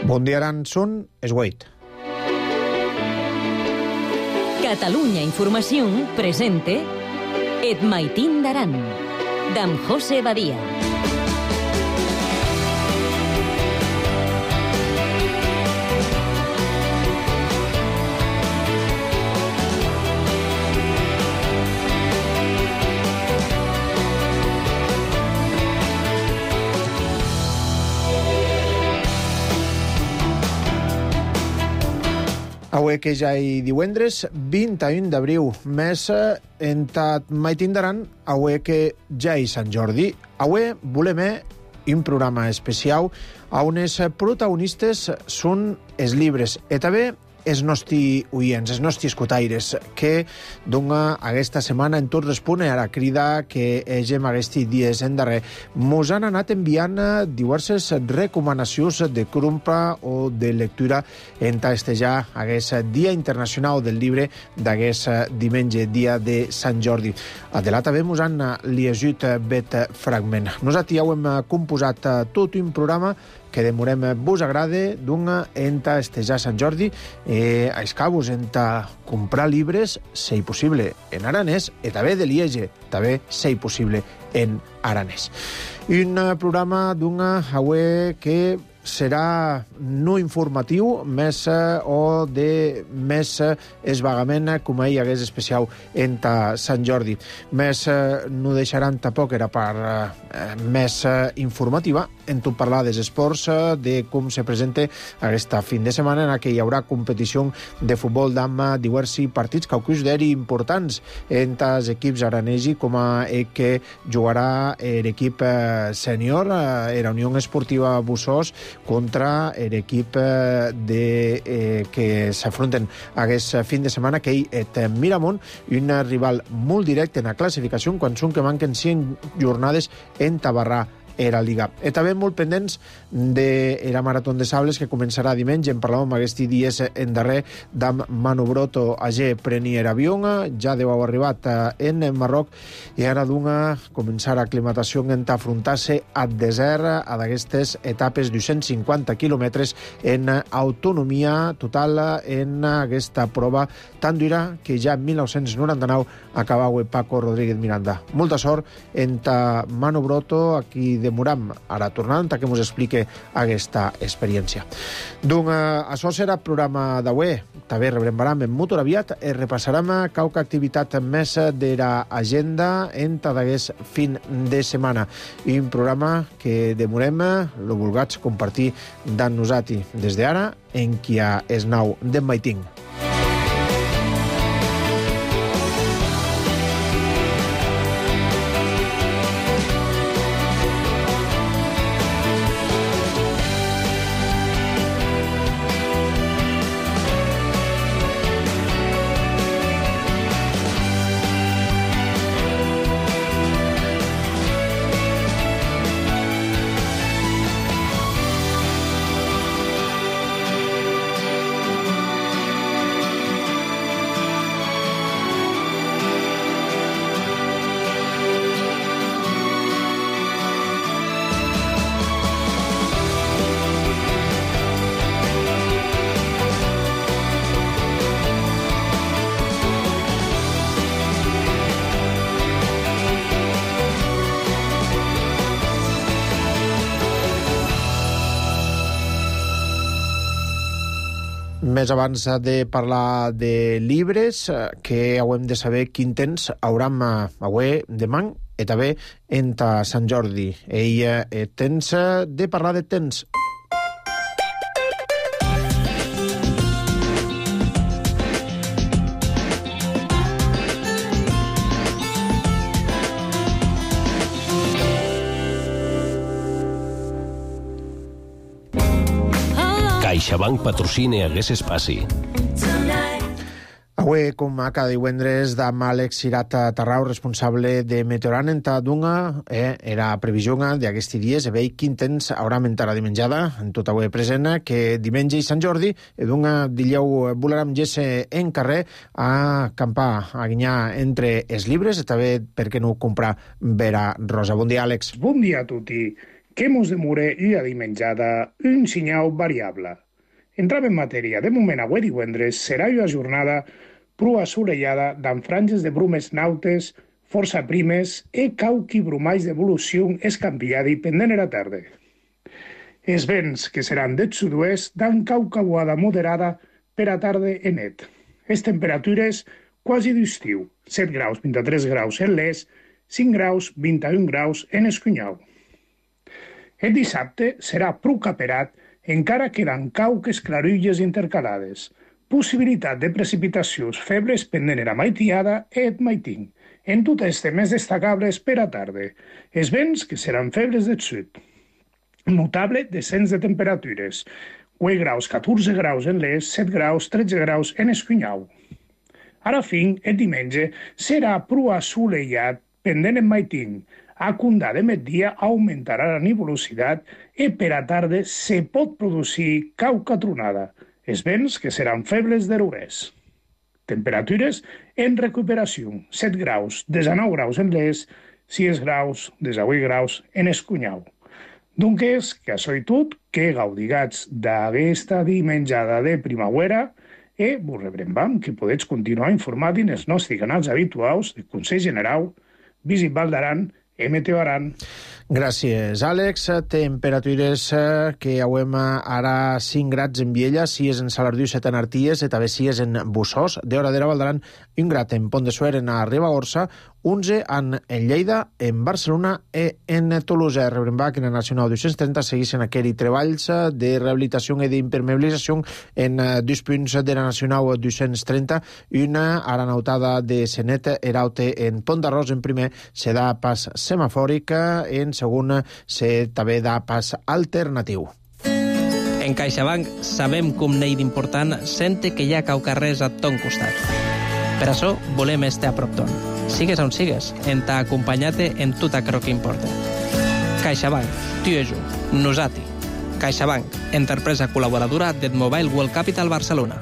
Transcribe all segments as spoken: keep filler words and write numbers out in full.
Bon dia, Aran, són es huit. Catalunya Informació presente Et maitín d'Aran, d'en José Badia. Avui que ja hi divendres, vint i un d'abril, més entat maitín d'Aran, avui que ja hi Sant Jordi. Avui volem un programa especial on els protagonistes són els llibres i també els nostres oients, els nostres escotaires, que dona aquesta setmana en tots els punts a la crida que hegem aquests dies en darrer. Mos han anat enviant diverses recomanacions de compra o de lectura en festejar aquest Dia Internacional del Llibre d'aquest diumenge, dia de Sant Jordi. De là també mos han llegit bet fragment. Nosaltres ja ho hem composat tot un programa que demorem vos agrade d'una enta estejar Sant Jordi eh, a escabos enta comprar llibres, si possible, en aranès, i també de Liege, també, si possible, en aranès. Un programa d'una avui que serà no informatiu, més eh, o de més eh, esvagament, com hi hagués especial enta Sant Jordi. Més eh, no deixaran tampoc, era per eh, més eh, informativa, en tot parlar dels esports, eh, de com se presenta aquesta fin de setmana en què hi haurà competició de futbol d'ama, diversos partits caucus d'eri importants entre els equips aranesi, com a eh, que jugarà l'equip eh, sènior, eh, la Unió Esportiva Bussós, contra l'equip de, eh, que s'afronten aquest fin de setmana, que hi és Miramont, un rival molt directe en la classificació, quan són que manquen cinc jornades en Tabarrà era Liga. I també molt pendents de la Marató de Sables, que començarà diumenge. En parlàvem aquests dies en darrer d'am Manu Broto a G prenier avió, ja deu haver arribat en Marroc, i ara d'una començar aclimatació en afrontar-se al desert a d'aquestes etapes de cent cinquanta quilòmetres en autonomia total en aquesta prova tan dura que ja en mil nou-cents noranta-nou acabava Paco Rodríguez Miranda. Molta sort entre Manu Broto, aquí demoram ara tornant a que ens explique aquesta experiència. Doncs això serà el programa d'avui. També rebrembaram en molt aviat i repassarem qualque activitat més de l'agenda en d'aquest fin de setmana. Un programa que demorem, lo vulgats compartir d'en nosaltres des d'ara en qui ha es nau d'en maitín. Més abans de parlar de llibres, que haurem de saber quin temps hauram avui demà i també entre Sant Jordi. Ell tens de parlar de temps. CaixaBank patrocina hagués espaci. Avui, com a cada divendres, d'am Àlex Cirat Tarrau, responsable de Meteoran en Tadunga, eh, era previsió d'aquests dies, e veig quin temps haurà mentar la dimenjada, en tot avui present, que diumenge i Sant Jordi, e d'una dillau volarem gesse en carrer a campar, a guinyar entre els llibres, i també, per què no, comprar vera rosa. Bon dia, Àlex. Bon dia a tutti. que mos demure ua dimenjada un sinyal variable. Entram en matèria. De moment, avui divendres serà una jornada prou assolellada d'en franges de brumes nautes, força primes e cauqui brumalls d'evolució escampilladi pendent era tarda. Els vents, que seran del sud-oest, dan caucauada moderada per a tarda en net. Les temperatures quasi d'estiu, set graus, vint-i-tres graus en l'est, cinc graus, vint-i-un graus en Escunyau. El dissabte serà prou caperat, encara queden cauques clarulles intercalades. Possibilitat de precipitacions febles pendent era maitiada e et maiting. En tot este més destacables per a tarda. Els vents, que seran febles del sud. Notable descens de temperatures. vuit graus, catorze graus en l'est, set graus, tretze graus en Escunyau. Ara fin, el diumenge serà prou assolellat pendent en maiting. A condar de migdia augmentarà la nuvolositat i per a tarda se pot produir cauca tronada. Els vents, que seran febles de l'oest. Temperatures en recuperació. set graus, dinou graus en l'est, sis graus, divuit graus en Escunyau. Doncs, que això i tot, que gaudigats d'aquesta dimenjada de primavera i vos rebrem que podeu continuar informant en els nostres canals habituals de Consell General, Visit Val d'Aran i Meteo Aran. Gràcies, Àlex. Temperatures que auem ara cinc grads en Viella, sis en Salardiu, set en Arties, i també sis en Bussós, de hora d'era Val d'Aran, un grat en Pont de Suert, en Ribagorça, onze en Lleida, en Barcelona i en Tolosa. Rebrem que en la Nacional dos-cents trenta segueixen aquells treballs de rehabilitació i d'impermeabilització en dos punts de la Nacional dos-cents trenta, una aranautada de Senet Eraute en Pont d'Arròs en primer, se da pas semafòric, en segon se també da pas alternatiu. En CaixaBank sabem com n'hi d'important sente que hi ha caucarrers a ton costat. Per això volem estar a prop ton. Sigues on sigues, en t'ha acompanyat-te en tot allò que importa. CaixaBank, tu i jo, nosati. CaixaBank, empresa col·laboradora del Mobile World Capital Barcelona.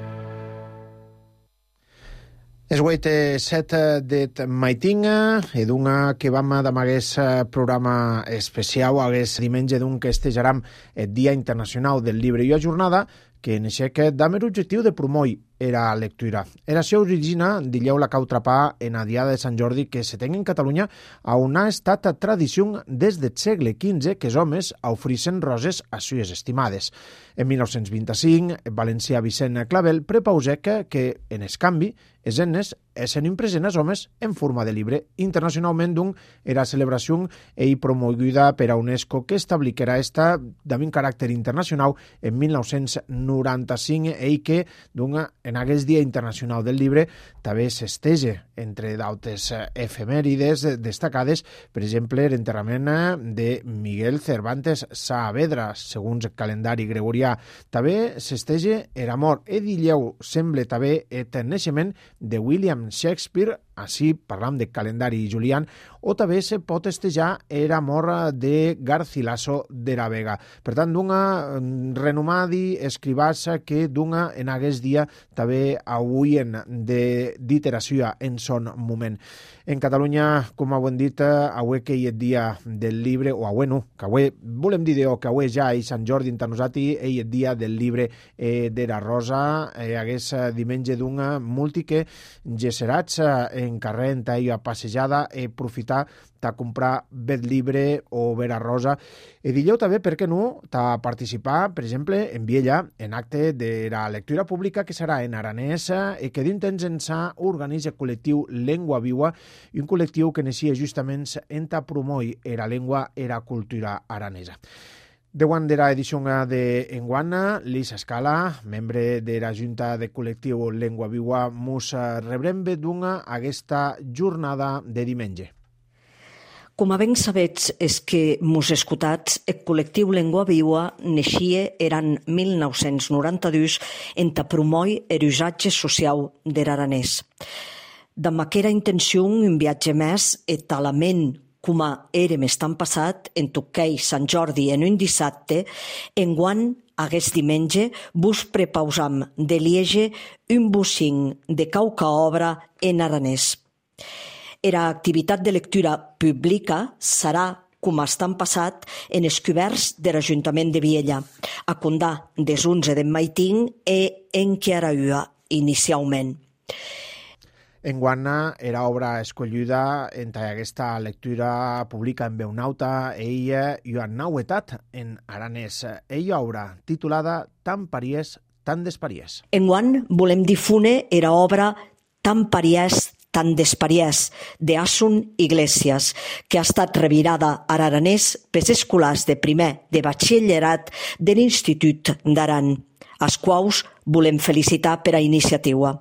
Es huit set det maiting, e dunga que vam d'amagués programa especial, hagués diumenge d'un que estejaram el Dia Internacional del Llibre i la jornada, que en això que dame l'objectiu de promoure era lectura. Era això origina, dilleu la cau trapar en la Diada de Sant Jordi que se tenga en Catalunya a on ha estat tradició des del segle quinze que els homes ofereixen roses a sues estimades. En mil nou-cents vint-i-cinc, el valencià Vicent Clavel prepausè que, que en el canvi, els ennes esen impresent els homes en forma de llibre. Internacionalment, doncs, era celebració i promoguda per a UNESCO que establicarà esta d'un caràcter internacional en mil nou-cents noranta-cinc i que, doncs, en aquest Dia Internacional del Llibre també s'estege entre d'altres efemèrides destacades, per exemple, l'enterrament de Miguel Cervantes Saavedra, segons el calendari gregorià. També s'estege era mort i dilleu sembla també el naixement de William Shakespeare, així parlam de calendari julián, o també se pot estejar era mort de Garcilaso de la Vega. Per tant, d'una renomadi escribàs que d'una en aquest dia també auien de d'iteració en son moment. En Catalunya, com ho hem dit, avui que hi és dia del llibre, o avui no, que avui volem dir que avui ja és Sant Jordi entre nosaltres, i és dia del llibre eh, de la Rosa, eh, hagués diumenge d'una multi que gesserats eh, en carrer en taia passejada i aprofitar de comprar bet llibre o vera rosa. I dilleu també, per què no, de participar, per exemple, en Viella, en acte de la lectura pública que serà en aranès i que d'intents ençà organitza el col·lectiu Llengua Viua, i un col·lectiu que neixia justament en ta promoure la llengua i la cultura aranesa. Deuant de l'edició d'enguana, Lisa Escala, membre de la Junta de Col·lectiu Llengua Viua, mos rebrem d'una aquesta jornada de diumenge. Com a ben sabets és que mos escutats, el col·lectiu Llengua Viua neixia eran mil nou-cents noranta-dos en ta promoi er usatge social der aranès. Damb aquera intenció, un viatge més e talament com érem estan passat en toquei Sant Jordi en un dissabte, enguan aguest diumenge vos prepausam de Liege un bocin de cauca obra en aranès. Era activitat de lectura pública serà com estan passat en els coberts de l'Ajuntament de Viella, a condà des onze de maitin e en que araua inicialment. Enguana era obra escollida entre aquesta lectura pública en veu nauta, ella i una nauetat en aranès. Ella obra titulada Tan pariès, tan despariès. Enguan volem difune era obra Tan pariès, tan despariès, de Asun Iglesias, que ha estat revirada a aranès pels escolars de primer de batxillerat de l'Institut d'Aran, als quals volem felicitar per a iniciativa.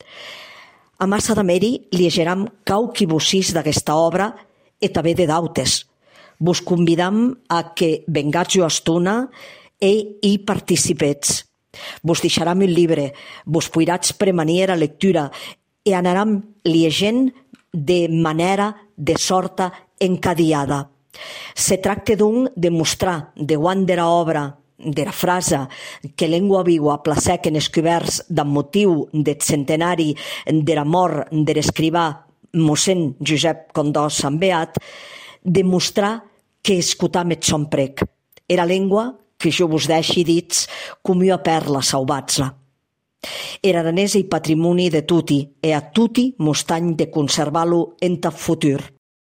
A massa de meri liegeram cauqui bussis d'aquesta obra e també de dautes. Vos convidam a que vengatz jo estona e hi participets. Vos deixaram un llibre, vos poirats premanir a lectura e anaram liegent de manera, de sorta encadiada. Se tracta d'un de mostrar de guant dera obra, de la frase que lengua viua placec en escoberts d'en motiu del centenari de la mort de l'escrivà mossèn Josep Condós Sant Beat, demostrar que escutam eth son prec. Era lengua que jo vos deixi dits com ua perla sauvatza. Era aranès i patrimoni de tutti, e a tutti mostany de conservar-lo en ta futur.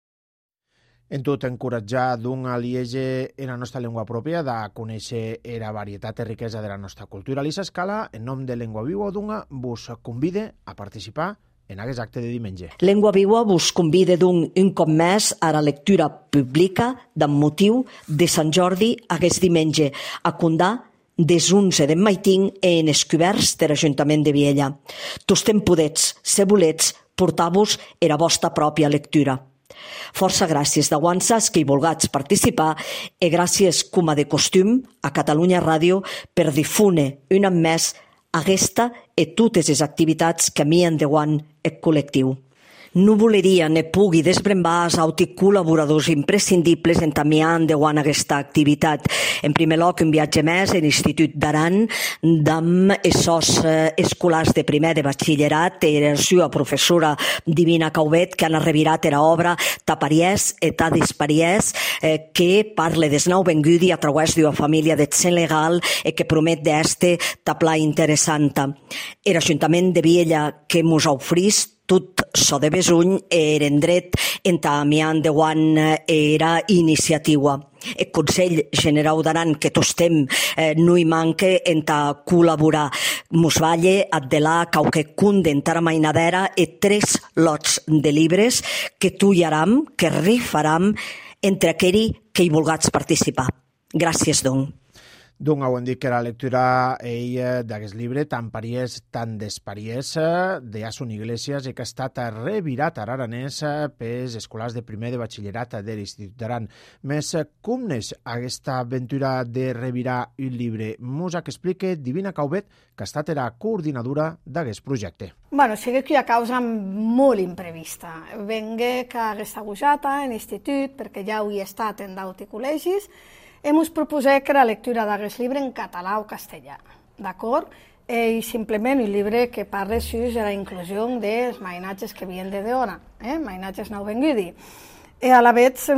En tot, encoratjar d'un a liege en la nostra llengua pròpia, de conèixer la varietat i riquesa de la nostra cultura. Lisa Escala, en nom de Lengua Viua d'Unga, vos convide a participar en aquest acte de diumenge. Lengua Viua vos convide d'un un cop més a la lectura pública d'en motiu de Sant Jordi aquest diumenge, a condar des onze de maitin en escoberts de l'Ajuntament de Viella. Tostem podets, se volets, portar-vos era vostra pròpia lectura. Força gràcies de guanças que hi volgats participar e gràcies, com a de costum, a Catalunya Ràdio per difune un any més aquesta e totes les activitats que mien de guant el col·lectiu. No voleria ne pugui desbrembar els auti col·laboradors imprescindibles en tamian de guant aquesta activitat. En primer lloc, un viatge més a l'Institut d'Aran d'amb essos escolars de primer de batxillerat e la seva professora Divina Caubet, que han revirat era obra Ta pariès e ta despariès, eh, que parla des nou vengudi a través d'una família d'accent legal e que promet d'este ta pla interessanta. Era Ajuntament de Viella que mos ofrís tot so de besuny eren dret entà amian de guant era iniciativa. El Consell Generau d'Aran, que tostem, eh, no hi manque entà col·laborar. Mos valle addelà quauque cunde entara mainadera e tres lots de llibres que tuiaram, que rifaram entre aqueri que hi volgats participar. Gràcies, doncs. Doncs ho hem dit que la lectura ell d'aquest llibre, Tan pariès, tan despariès, de Asun Iglesias, i que ha estat revirat a aranès pels escolars de primer de batxillerat de l'Institut d'Aran. Més, com neix aquesta aventura de revirar un llibre? Mos que explique Divina Caubet, que ha estat la coordinadora d'aquest projecte. Bueno, sí que hi ha causa molt imprevista. Vengué que aquesta gujata en l'institut, perquè ja ho hi he estat en d'auti col·legis, hem us proposat que la lectura d'aquest llibre en català o castellà, d'acord? I simplement un llibre que parla sobre la inclusió dels mainatges que vienen de d'hora, eh? mainatges nouvengudi. I a la vegada,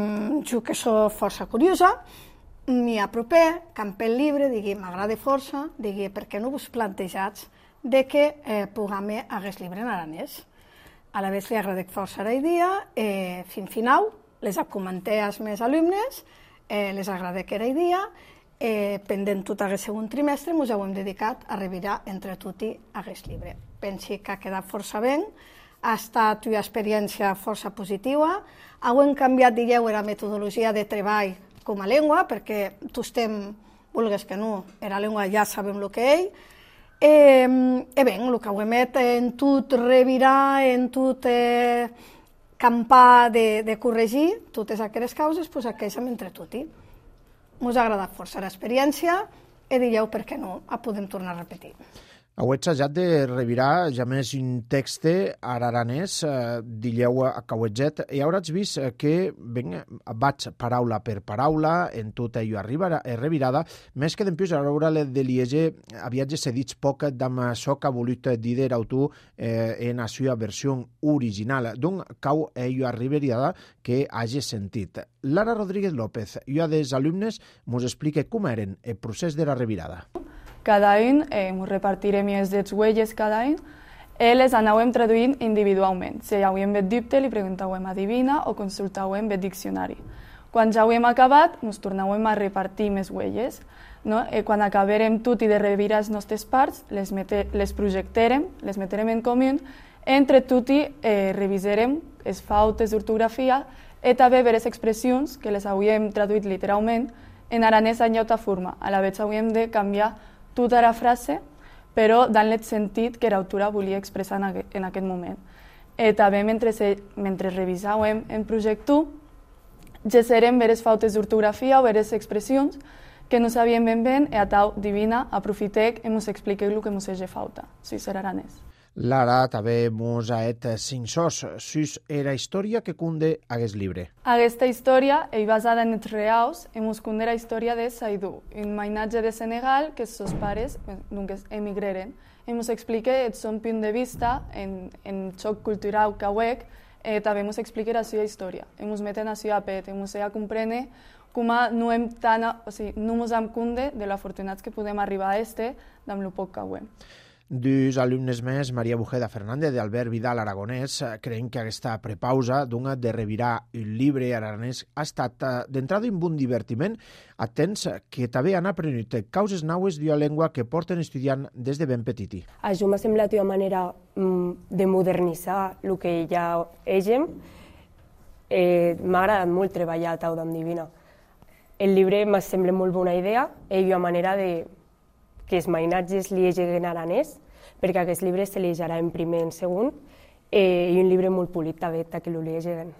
jo que soc força curiosa, m'hi apropé, campé el llibre, digui, m'agrada força, digui, per què no vos plantejats de que eh, puguem aquest llibre en aranès? A la vegada li agradec força la idea, eh, fin final, les comenté als meus alumnes, Eh, les agradec era idea, eh, pendent tot aquest segon trimestre, ens hem dedicat a revirar entre tutti aquest llibre. Pensi que ha quedat força bé, ha estat una experiència força positiva, hem canviat, digueu, la metodologia de treball com a llengua, perquè tostem, vulgues que no, era llengua ja sabem el que és, eh, i bé, el que hem fet en tot revirar, en tot eh, campar de, de corregir totes aquelles causes, doncs aqueixem entre tutti. Ens ha agradat força l'experiència i dieu, per què no, la podem tornar a repetir. Auetz ajat de revirar ja més un text araranès, eh, dilleu a cauetzet, i hauràs vist que ben, vaig paraula per paraula en tot allò arriba revirada, més que dempius a l'hora de liege aviatge sedits poc d'am això que ha volut dir d'autor eh, en la seva versió original. Donc, cau allò arriberiada que hagi sentit. Lara Rodríguez López, jo dels alumnes, mos explica com eren el procés de la revirada. Cada any, eh, ens repartirem les huelles cada any, i les anàvem traduint individualment. Si hi havíem bet dubte, li preguntàvem a Divina o consultàvem bet diccionari. Quan ja ho hem acabat, ens tornàvem a repartir més huelles. No? I quan acabérem tot i de revirar les nostres parts, les, mete, les projectarem, les metrem en comú, entre tot i eh, revisarem les fautes d'ortografia i també les expressions, que les havíem traduït literalment, en aranès en llota forma. A la vegada havíem de canviar tota la frase, però dant-li el sentit que l'autora volia expressar en aquest, en aquest moment. I també, mentre, se, mentre revisàvem en projecte, gesserem veres fautes d'ortografia o veres expressions que no sabíem ben ben, i a tau Divina aprofitec i ens expliqueu el que ens hagi falta, si serà aranès. Lara també mos ha et cinc sos, sus era història que cunde hagués llibre. Aquesta història és basada en els reals i mos cunde la història de Saïdou, un mainatge de Senegal que els seus pares doncs, emigraren. I mos explica el seu punt de vista en, en el xoc cultural cauec, i també mos explica la seva història. I mos meten a seva pet, i mos ha comprendre com no hem tan, o sigui, no mos hem cunde de l'afortunats que podem arribar a este amb el poc que ho hem. Dos alumnes més, Maria Bujeda Fernández i Albert Vidal Aragonès, creiem que aquesta prepausa d'una de revirar un llibre aranès ha estat d'entrada un bon divertiment, atents que també han aprenut causes naues d'una llengua que porten estudiant des de ben petiti. Això m'ha semblat una manera de modernitzar el que ja égem. Eh, m'ha agradat molt treballar a Tau d'Am Divina. El llibre m'ha semblat molt bona idea i una manera de que els mainatges li lleguen aranès, perquè aquest llibre se llegerà en primer i en segon, eh, i un llibre molt polit també, que lo lleguen.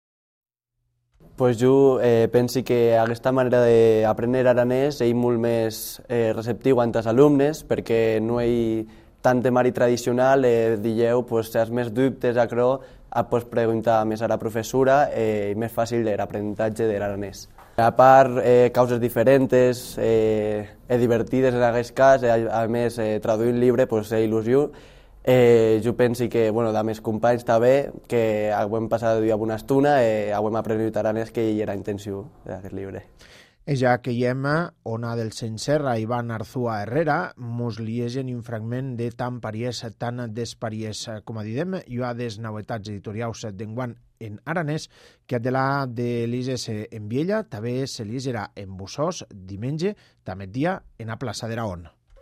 Pues jo eh, penso que aquesta manera d'aprendre aranès és molt més eh, receptiu amb els alumnes, perquè no hi ha tant temari tradicional, eh, dieu, pues, si has més dubtes, acro, pots preguntar més a la professora i eh, més fàcil l'aprenentatge de l'aranès. A part, eh, causes diferents, eh, eh, divertides en aquest cas, eh, a més, eh, traduir un llibre pues, és il·lusió. Eh, jo penso que, bueno, de més companys també, que hem passat una bona estona i eh, hem aprenut aranès, que hi era intenció d'aquest llibre. Ja que hi hem Ona del Senserra i Ivan Arzúa Herrera, mos liegen un fragment de tan pariès, tan despariès, com a didem, i ha des novetats editorials d'enguant en aranès, que de la de l'Ises en Viella, també se ligerà en Bussós, diumenge, també dia, en la plaça d'Eraon.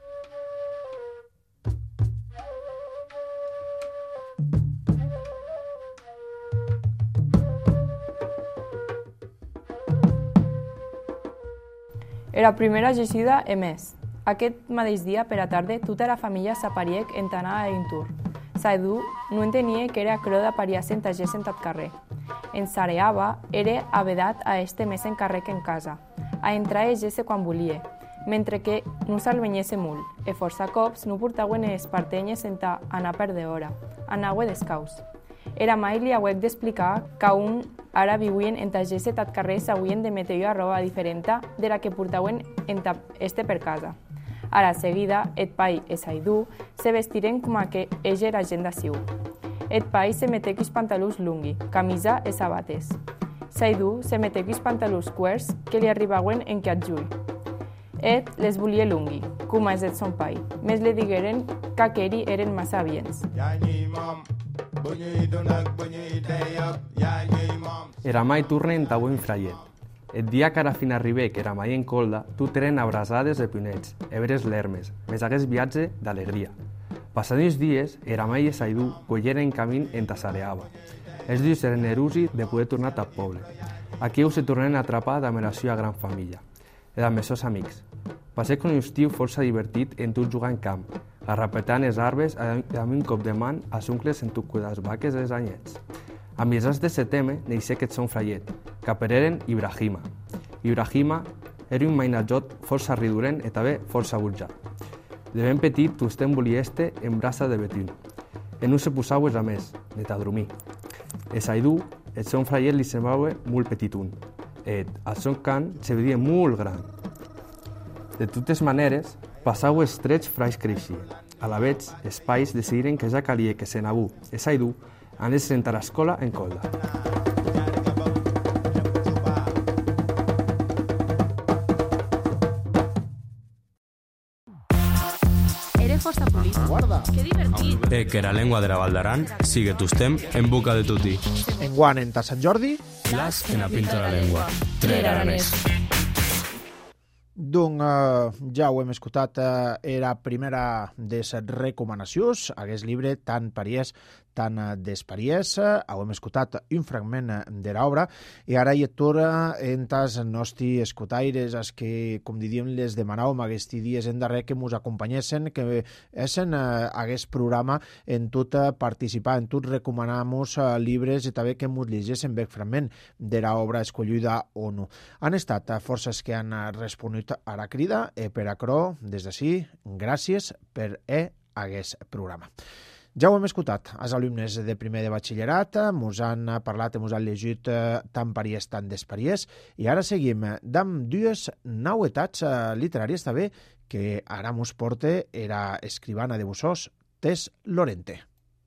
Era primera llegida emès. Aquest mateix dia, per a tarda, tota la família s'apariec en anar a un tour. Saïdou no entenia que era creu d'apariar-se en tagers en tot carrer. En Sareava era avedat a este més en carrer que en casa, a entrar a llegir quan volia, mentre que no se'l venyesse molt, e força cops no portaven les partenyes en anar per d'hora, anava descaus. Era mai li hauec d'explicar que un ara viuen en tagers tot carrer s'havien de metre a roba diferent de la que portaven en este per casa. A la seguida, et pai i Saïdou se vestiren com a que ell era gent d'aciu. Et pai se metec els pantalons lungui, camisa i sabates. Saïdou se metec els pantalons cuers que li arribaven en quatjull. Et les volia lungui, com és el son pai. Més li digueren que aqueri eren massa avients. Era mai tornen en tau en fraiet. El dia que ara fin arribé, que era mai en colda, tu tenen abrasades de punets, ebres l'hermes, més hagués viatge d'alegria. Passant els dies, era mai i Saïdou colleren en camí en Tassareava. Els dies eren erusi de poder tornar a poble. Aquí ho se tornen a atrapar amb la seva gran família, i amb els seus amics. Passé con un estiu força divertit en tot jugar en camp, garrapetant els arbres amb un cop de man als oncles en tot cuidar les vaques i els anyets. A mitjans de setembre neixé aquest son fraiet, que pereren Ibrahima. Ibrahima era un mainatjot força ridurent i també força burjat. De ben petit, tostem volieste en braça de betún. En no se posaues a més, net a dormir. Es aidu, et son fraiet li semblava molt petitun. Et, al son cant, se vedia molt gran. De totes maneres, passau estrets frais creixien. A la vez, els pais decidiren que ja calia que se n'abú, es aidu, anés a a l'escola en colda. Força polític. Guarda. Que divertit. E que la lengua de la Val d'Aran sigue tostem en boca de tutti. Enguant en ta Sant Jordi, Las en la pinta la lengua. Trer aranès. Doncs eh, ja ho hem escoltat, eh, era primera de les recomanacions, hagués llibre tan pariès, tan despariès, eh, ho hem escoltat un fragment de l'obra, i ara hi torna en tas nostres escotaires, els que, com diríem, les demanàvem aquests dies en darrer que ens acompanyessin, que essen eh, aquest programa en tot participar, en tot recomanar-nos eh, llibres i també que ens llegeixen bec fragment de l'obra escollida o no. Han estat eh, forces que han responut a la crida, e per acrò, des d'ací, gràcies per e aquest programa. Ja ho hem escoltat, els alumnes de primer de batxillerat mos han parlat i mos han llegit tant pariès, tant despariès, i ara seguim amb dues novetats literàries també que ara mos porta era escrivana de Bussós, Tess Lorente.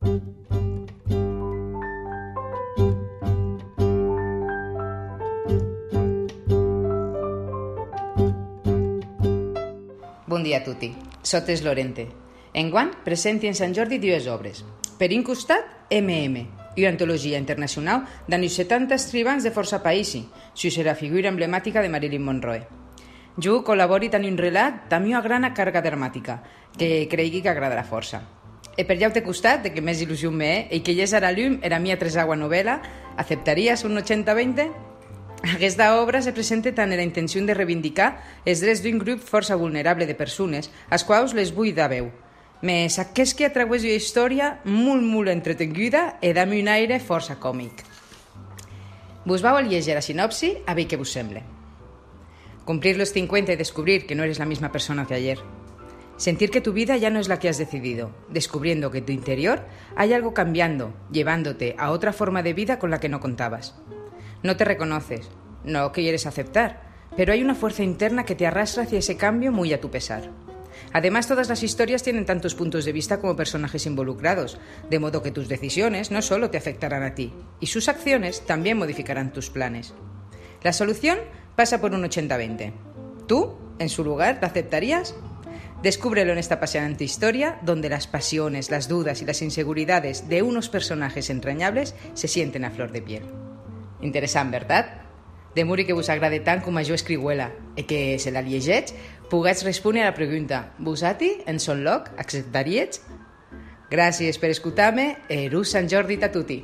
Bon dia a tutti. Soc Tess Lorente. Enguant presenti en Sant Jordi dues obres. Per un costat, emme emme, una antologia internacional d'anys setanta escrivans de força païsi, sus la figura emblemàtica de Marilyn Monroe. Jo col·labori tant un relat, també una gran càrrega dramàtica, que cregui que agradarà força. E per llaute costat, de que més il·lusió m'he, i que ja serà llum era mia tresagua novela, acceptaries un ochenta veinte? Aquesta obra se presenta tant en la intenció de reivindicar els drets d'un grup força vulnerable de persones, als quals les vull dar veu. Més aquest que atraueix una història molt, molt entretenguda i dame un aire força còmic. Vos vau a llegir la sinopsi a veure què vos sembla. Cumplir los cincuenta y descubrir que no eres la misma persona que ayer. Sentir que tu vida ya no es la que has decidido, descubriendo que en tu interior hay algo cambiando, llevándote a otra forma de vida con la que no contabas. No te reconoces, no quieres aceptar, pero hay una fuerza interna que te arrastra hacia ese cambio muy a tu pesar. Además, todas las historias tienen tantos puntos de vista como personajes involucrados, de modo que tus decisiones no solo te afectarán a ti, y sus acciones también modificarán tus planes. La solución pasa por un ochenta veinte. ¿Tú, en su lugar, la aceptarías? Descúbrelo en esta apasionante historia, donde las pasiones, las dudas y las inseguridades de unos personajes entrañables se sienten a flor de piel. Interessant, verdad? De muri que vos agrade tant com a jo escriuela, i que, se la llegeix, pugueu respondre a la pregunta: vosati, en son loc, acceptaríeu? Gràcies per escoltar-me, eru Sant Jordi a tutti.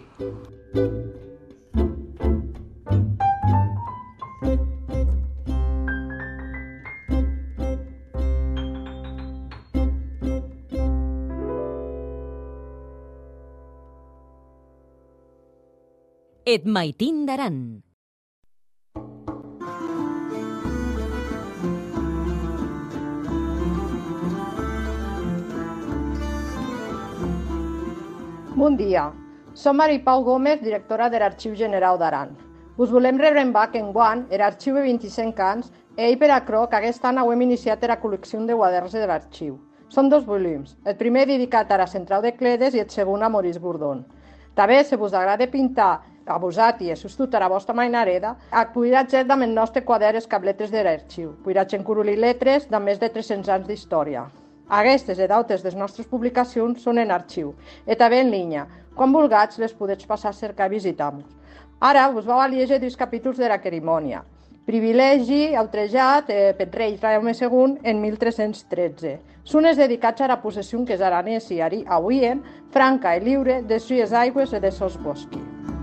Et maitin d'Aran. Bon dia. Som Mari Pau Gómez, directora de l'Arxiu General d'Aran. Us volem rebre en bac enguant, l'arxiu de vint-i-cinc anys, i per acrò que aquest any hem iniciat la col·lecció de quaderns de l'arxiu. Són dos volums, el primer dedicat a la central de Cledes i el segon a Maurice Bourdon. També, si vos agrada pintar a vosati e sostuta la vostra mainareda, actuiratge amb el nostre quadern Els cabletes de l'arxiu, puiratge en curul i letres de més de tres-cents anys d'història. Aquestes i d'altres de les nostres publicacions són en arxiu i també en línia. Quan vulgueu les podeu passar a cercar i visitar-nos. Ara us vau a llegir dos capítols de la cerimònia. Privilegi outrejat eh, per rei Jaume segon en mil tres-cents tretze. Són els dedicats a la possessió que els aranès i avui franca i lliure de sues aigües i de sos boscs.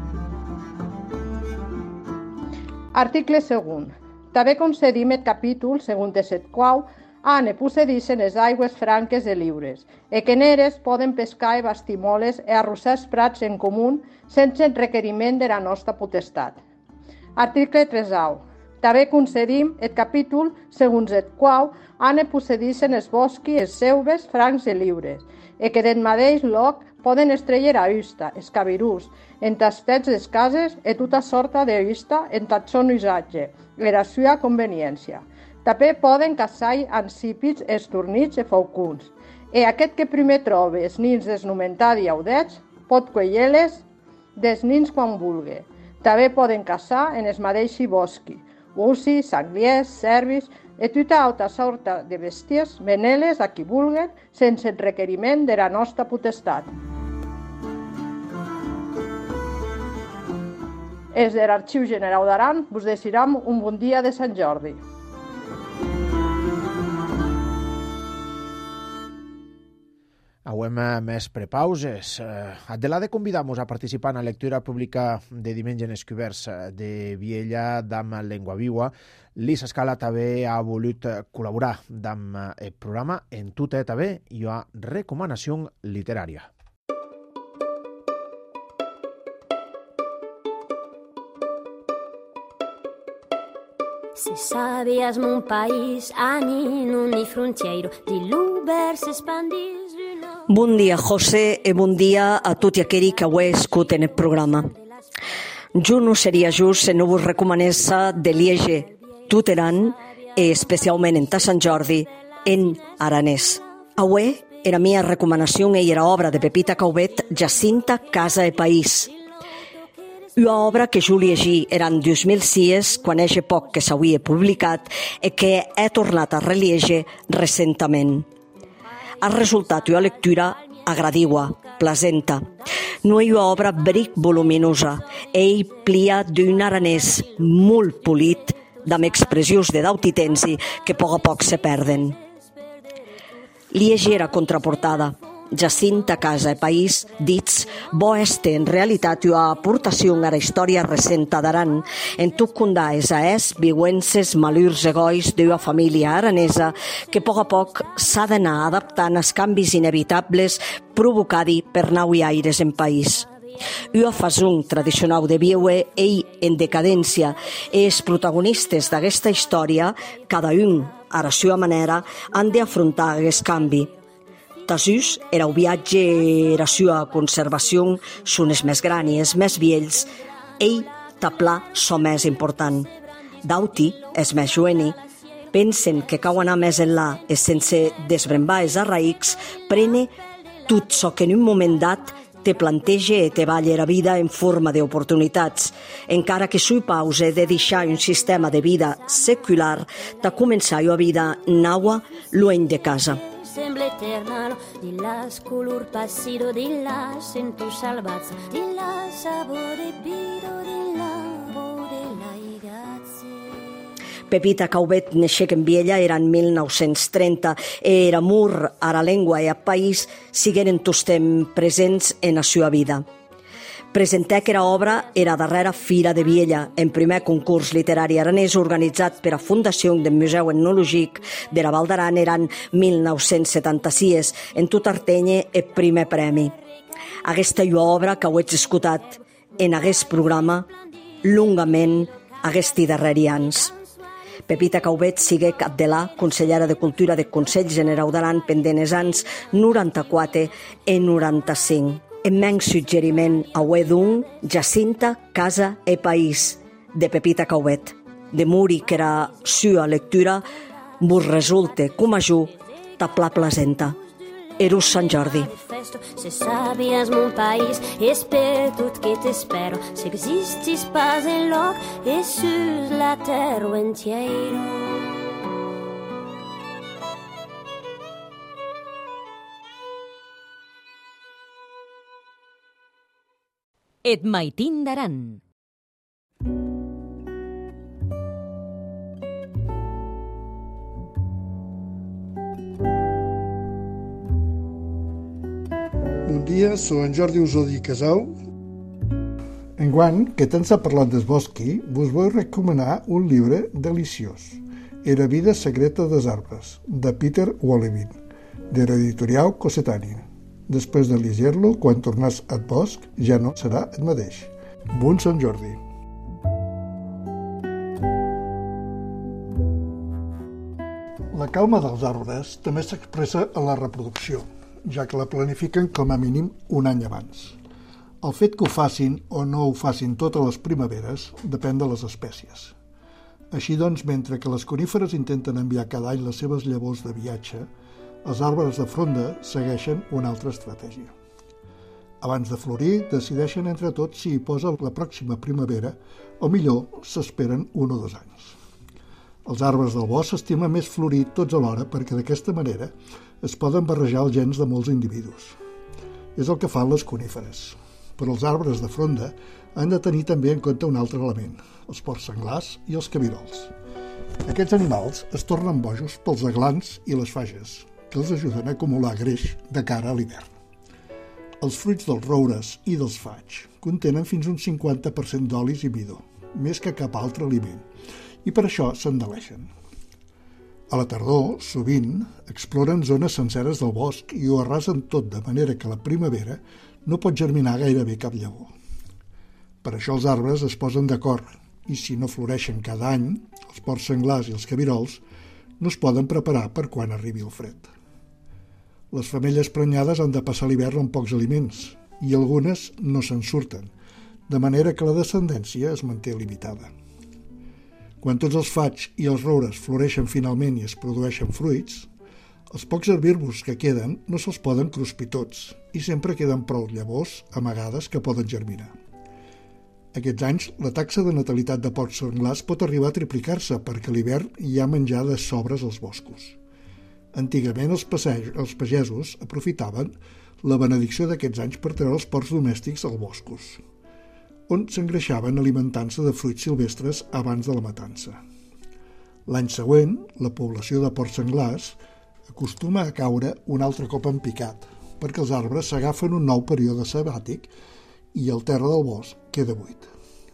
Article segon. També concedim el capítol, segons el set quau, han e possedixen les aigües franques i lliures, i que en eres poden pescar i bastimoles i arrossar els prats en comú sense el requeriment de la nostra potestat. Article tres. També concedim el capítol segons el qual han possedissen els bosqui els seuves francs e lliures, e que del mateix lloc poden estrellar a usta, els cabirús, en tastets les cases e tota sorta de usta en tatxon usatge, per a sua conveniència. També poden caçar ancípids, estornits e faucuns. E aquest que primer trobe els nins desnumentats i audets pot cuellar-les dels nins quan vulgui. També poden caçar en els mateixos bosqui, ussis, sangliers, cervis i tota altra sorta de bèsties, venir-les a qui vulguen sense el requeriment de la nostra potestat. Els de l'Arxiu General d'Aran vos desitjam un bon dia de Sant Jordi. Auem més prepauses. Adelade convidamos a participar en la lectura pública de diumenge en Escoberts de Viella d'Am Lengua Viua. Lisa Scala també ha volut col·laborar amb el programa en tota també i a recomanació literària. Se sabias mon país, ani non ni frontiero, di l'uber s'espandis. Bon dia, José, e bon dia a tutti aquelli que avui escuten el programa. Jo no seria just se no vos recomanessa de lieger tot Aran, e especialment en Sant Jordi, en aranès. Avui, era mia recomanació era obra de Pepita Caubet, Jacinta, Casa e País. Una obra que jo liegi era en dos mil sis, quan és poc que s'havia publicat, e que he tornat a relieger recentament. Ha resultat una lectura agradiua, placenta. No hi ha una obra bric voluminosa, ell plia d'un aranès molt polit, amb expressions de dautitensi que a poc a poc se perden. Liegera contraportada, Jacinta, Casa e País, dits, bo este en realitat una aportació a la història recenta d'Aran, en tot condà es aès, viuences, malurs egois d'una família aranesa que a poc a poc s'ha d'anar adaptant als canvis inevitables provocadi per naui aires en país. Una façon tradicional de viure ell en decadència e els protagonistes d'aquesta història, cada un a la seva manera, han d'afrontar aquest canvi. Tasús era un viatge e la seva conservació són els més grans i els més vells. Ell taplà so més important. Dauti, els més joeni, pensen que cau anar més enllà i sense desbrembar els arraics, prene tot so que en un moment dat te planteja i te balla la vida en forma d'oportunitats, encara que sui pause de deixar un sistema de vida secular de començar una vida naua lluny de casa. Sembla eternal, di la color passido, di la sento salvezza, di la sapore piro, di la de la igazze. Pepita Caubet neixec en Viella era en mil nou-cents trenta e era mur a la llengua i a país sigueren tots temps presents en la seva vida. Presentè que la obra era darrera Fira de Viella, en primer concurs literari aranès organitzat per a Fundació del Museu Etnològic de la Val d'Aran en mil nou-cents setanta-sis, en tot artenye el primer premi. Aquesta és una obra que heu escoltat en aquest programa longament aquests darrers anys. Pepita Caubet sigue capdelà, consellera de Cultura del Consell Generau d'Aran pendent els anys noranta-quatre i noranta-cinc. En menys suggeriment a Uedun, Jacinta, Casa e País, de Pepita Caubet. De muri que era sua lectura, vos resulte, com a jo, tapla placenta. Erus Sant Jordi. Se sabies mon país, és per tot que t'espero. Si existis pas en loc, és sus la terra entiero. Et maitin d'Aran. Bon dia, soc en Jordi Usodi Casau. Enguany, que tant s'ha parlat del bosqui, vos vull recomanar un llibre deliciós, Era vida secreta dels arbres, de Peter Wollebin, de l'editorial Cossetani. Després de llegir-lo, quan tornàs al bosc, ja no serà el mateix. Bon Sant Jordi! La calma dels arbres també s'expressa en la reproducció, ja que la planifiquen com a mínim un any abans. El fet que ho facin o no ho facin totes les primaveres depèn de les espècies. Així doncs, mentre que les coníferes intenten enviar cada any les seves llavors de viatge, els arbres de fronda segueixen una altra estratègia. Abans de florir, decideixen entre tots si hi posa la pròxima primavera o millor s'esperen un o dos anys. Els arbres del bosc s'estimen més florir tots alhora perquè d'aquesta manera es poden barrejar els gens de molts individus. És el que fan les coníferes. Però els arbres de fronda han de tenir també en compte un altre element, els porcs senglars i els cabirols. Aquests animals es tornen bojos pels aglans i les fages, que els ajuden a acumular greix de cara a l'hivern. Els fruits dels roures i dels faigs contenen fins un cinquanta per cent d'olis i midó, més que cap altre aliment, i per això s'endeleixen. A la tardor, sovint, exploren zones senceres del bosc i ho arrasen tot de manera que a la primavera no pot germinar gairebé cap llavor. Per això els arbres es posen d'acord i si no floreixen cada any, els porcs senglars i els cabirols no es poden preparar per quan arribi el fred. Les femelles prenyades han de passar l'hivern amb pocs aliments i algunes no se'n surten, de manera que la descendència es manté limitada. Quan tots els faigs i els roures floreixen finalment i es produeixen fruits, els pocs herbívors que queden no se'ls poden cruspir tots i sempre queden prou llavors amagades que poden germinar. Aquests anys, la taxa de natalitat de porcs senglars pot arribar a triplicar-se perquè a l'hivern hi ha menjar de sobres als boscos. Antigament els, passeig, els pagesos aprofitaven la benedicció d'aquests anys per treure els porcs domèstics als boscos, on s'engreixaven alimentant-se de fruits silvestres abans de la matança. L'any següent, la població de porcs senglars acostuma a caure un altre cop en picat, perquè els arbres s'agafen un nou període sabàtic i el terra del bosc queda buit.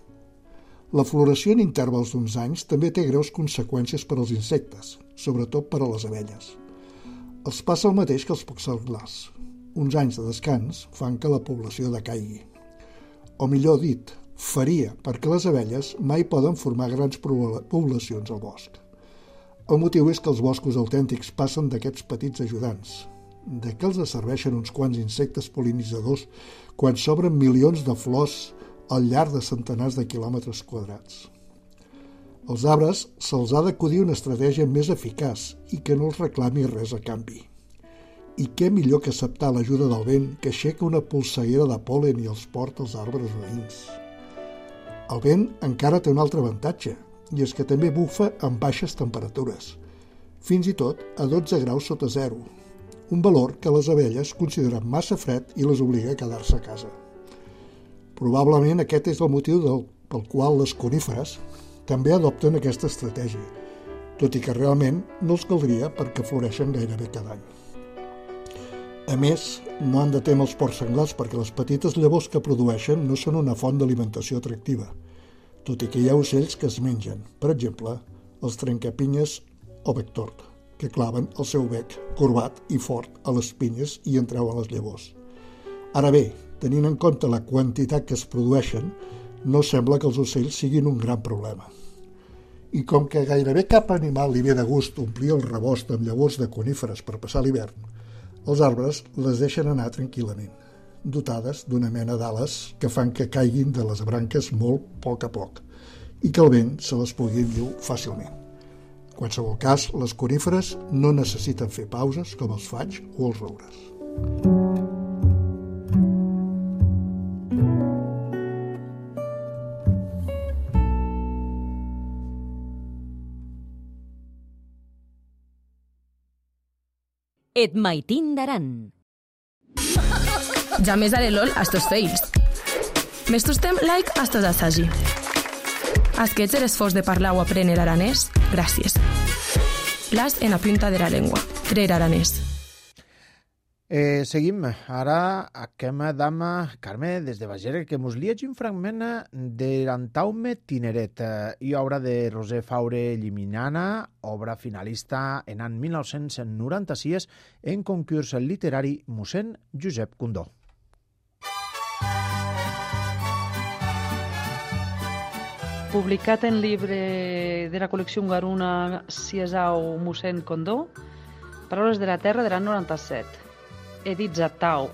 La floració en intervals d'uns anys també té greus conseqüències per als insectes, sobretot per a les abelles. Els passa el mateix que els porcs senglars. Uns anys de descans fan que la població decaigui. O millor dit, faria perquè les abelles mai poden formar grans poblacions al bosc. El motiu és que els boscos autèntics passen d'aquests petits ajudants, de què els serveixen uns quants insectes pol·linitzadors quan s'obren milions de flors al llarg de centenars de quilòmetres quadrats. Als arbres se'ls ha d'acudir una estratègia més eficaç i que no els reclami res a canvi. I què millor que acceptar l'ajuda del vent que aixeca una polseguera de pol·len i els porta als arbres veïns. El vent encara té un altre avantatge, i és que també bufa amb baixes temperatures, fins i tot a dotze graus sota zero, un valor que les abelles consideren massa fred i les obliga a quedar-se a casa. Probablement aquest és el motiu del, pel qual les coníferes també adopten aquesta estratègia, tot i que realment no els caldria perquè floreixen gairebé cada any. A més, no han de témer els porcs senglars perquè les petites llavors que produeixen no són una font d'alimentació atractiva, tot i que hi ha ocells que es mengen, per exemple, els trencapinyes o bectort, que claven el seu bec corbat i fort a les pinyes i en treuen les llavors. Ara bé, tenint en compte la quantitat que es produeixen, no sembla que els ocells siguin un gran problema. I com que gairebé cap animal li ve de gust omplir el rebost amb llavors de coníferes per passar l'hivern, els arbres les deixen anar tranquil·lament, dotades d'una mena d'ales que fan que caiguin de les branques molt a poc a poc i que el vent se les pugui endur fàcilment. En qualsevol cas, les coníferes no necessiten fer pauses com els faigs o els roures. Et maitin d'aran. Ja més a l'E L O L a estos fails. Més tostem like a estos assagi. Aquests eres fos de parlar o aprendre aranès? Gràcies. Las en la punta de la lengua. Creer aranès. Eh, seguim. Ara, aquem dama, Carme, des de Bagere, que mos liegi un fragment de l'Antaume Tineret i obra de Roser Faure Llimiñana, obra finalista en l'any mil nou-cents noranta-sis en concurs literari mossèn Josep Condó. Publicat en llibre de la col·lecció Garuna Ciesau Mossèn Condó, Paraules de la Terra de l'any noranta-set. Edits a Tau.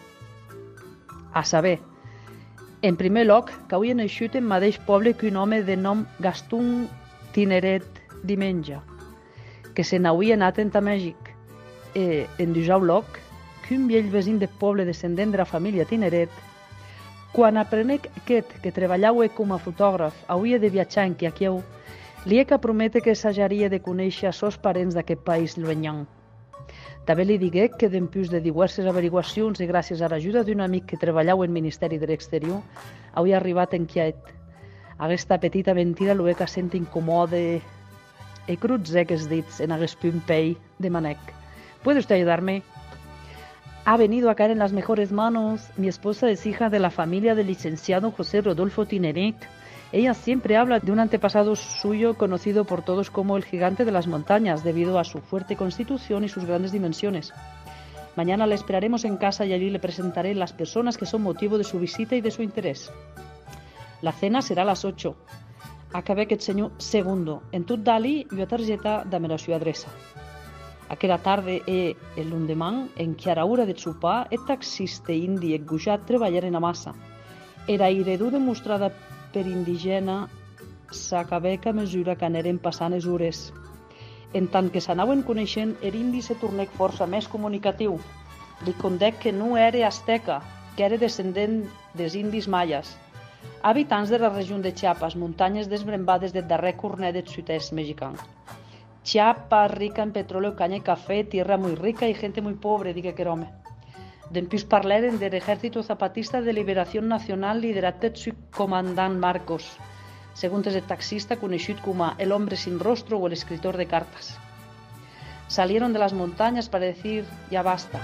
A saber, en primer lloc, que avui ha naixut en mateix poble que un home de nom Gaston Tineret Dimenja, que se n'havia anat a Mèxic. E, en dijau lloc, que un vell vesin de poble descendent de la família Tineret, quan aprenec aquest que treballava com a fotògraf hauria de viatjar en Quiaquieu, li he que promete que assajaria de conèixer els seus parents d'aquest país llunyà. També li digué que dempús de diverses averiguacions i gràcies a l'ajuda d'un amic que treballava en el Ministeri de l'Exterior, havia arribat en Quiet. Aquesta petita mentira l'he que sent incomode. He crutzec els dits en aquest pumpei de manec. ¿Puede usted ayudarme? Ha venido a caer en las mejores manos. Mi esposa es hija de la familia del licenciado José Rodolfo Tineret. Ella siempre habla de un antepasado suyo conocido por todos como el gigante de las montañas, debido a su fuerte constitución y sus grandes dimensiones. Mañana le esperaremos en casa y allí le presentaré las personas que son motivo de su visita y de su interés. La cena será a las ocho. Acabé aquest senyor segundo. En tot dali i una targeta de la seva adreça. Aquella tarde e el lendemà, en que a la hora de sopar, el taxista indi engujat treballaren a massa. Era iredú demostrada per indigena s'acabé que a mesura que aneren passant les hores. En tant que s'anaven coneixent, el indi se tornec força més comunicatiu. Li condec que no era asteca, que era descendent dels indis maies, habitants de la regió de Chiapas, muntanyes desbrembades del darrer cornet del sud-est mexicà. Chiapas, rica en petróleo, caña y café, tierra muy rica y gente muy pobre, digue que home. Dempús parleren del Ejército Zapatista de Liberación Nacional liderat pel su comandant Marcos, segons el taxista coneixut com a el hombre sin rostro o el escritor de cartas. Salieron de las montañas para decir ya basta.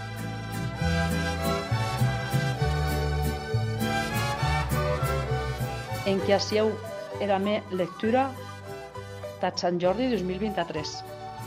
En què hacíeu era me lectura de Sant Jordi dos mil vint-i-tres.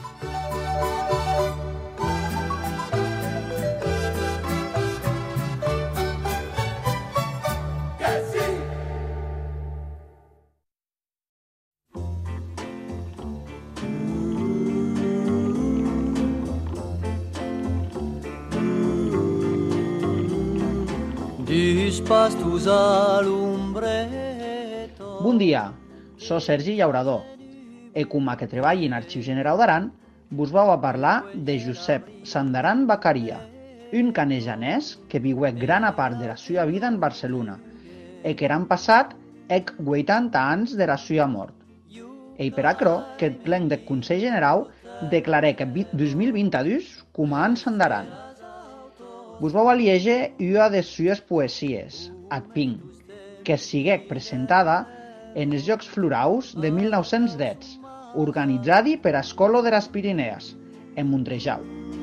Bon dia, soc Sergi Llaurador. E com a que treballi en Arxiu General d'Aran, vos vau a parlar de Josep Sandaran Bacaria, un canejanès que viué grana part de la seva vida en Barcelona e que han passat ec vuitanta anys de la seva mort. E per aquerò que el plen del Consell General declaré que dos mil vint-i-dos com a an Sandaran. Vos vau a llegir una de les seves poesies, At Ping, que siguec presentada en els Jocs Floraus de mil nou-cents deu, organitzadi per Escola de les Pirinees, en Montreal.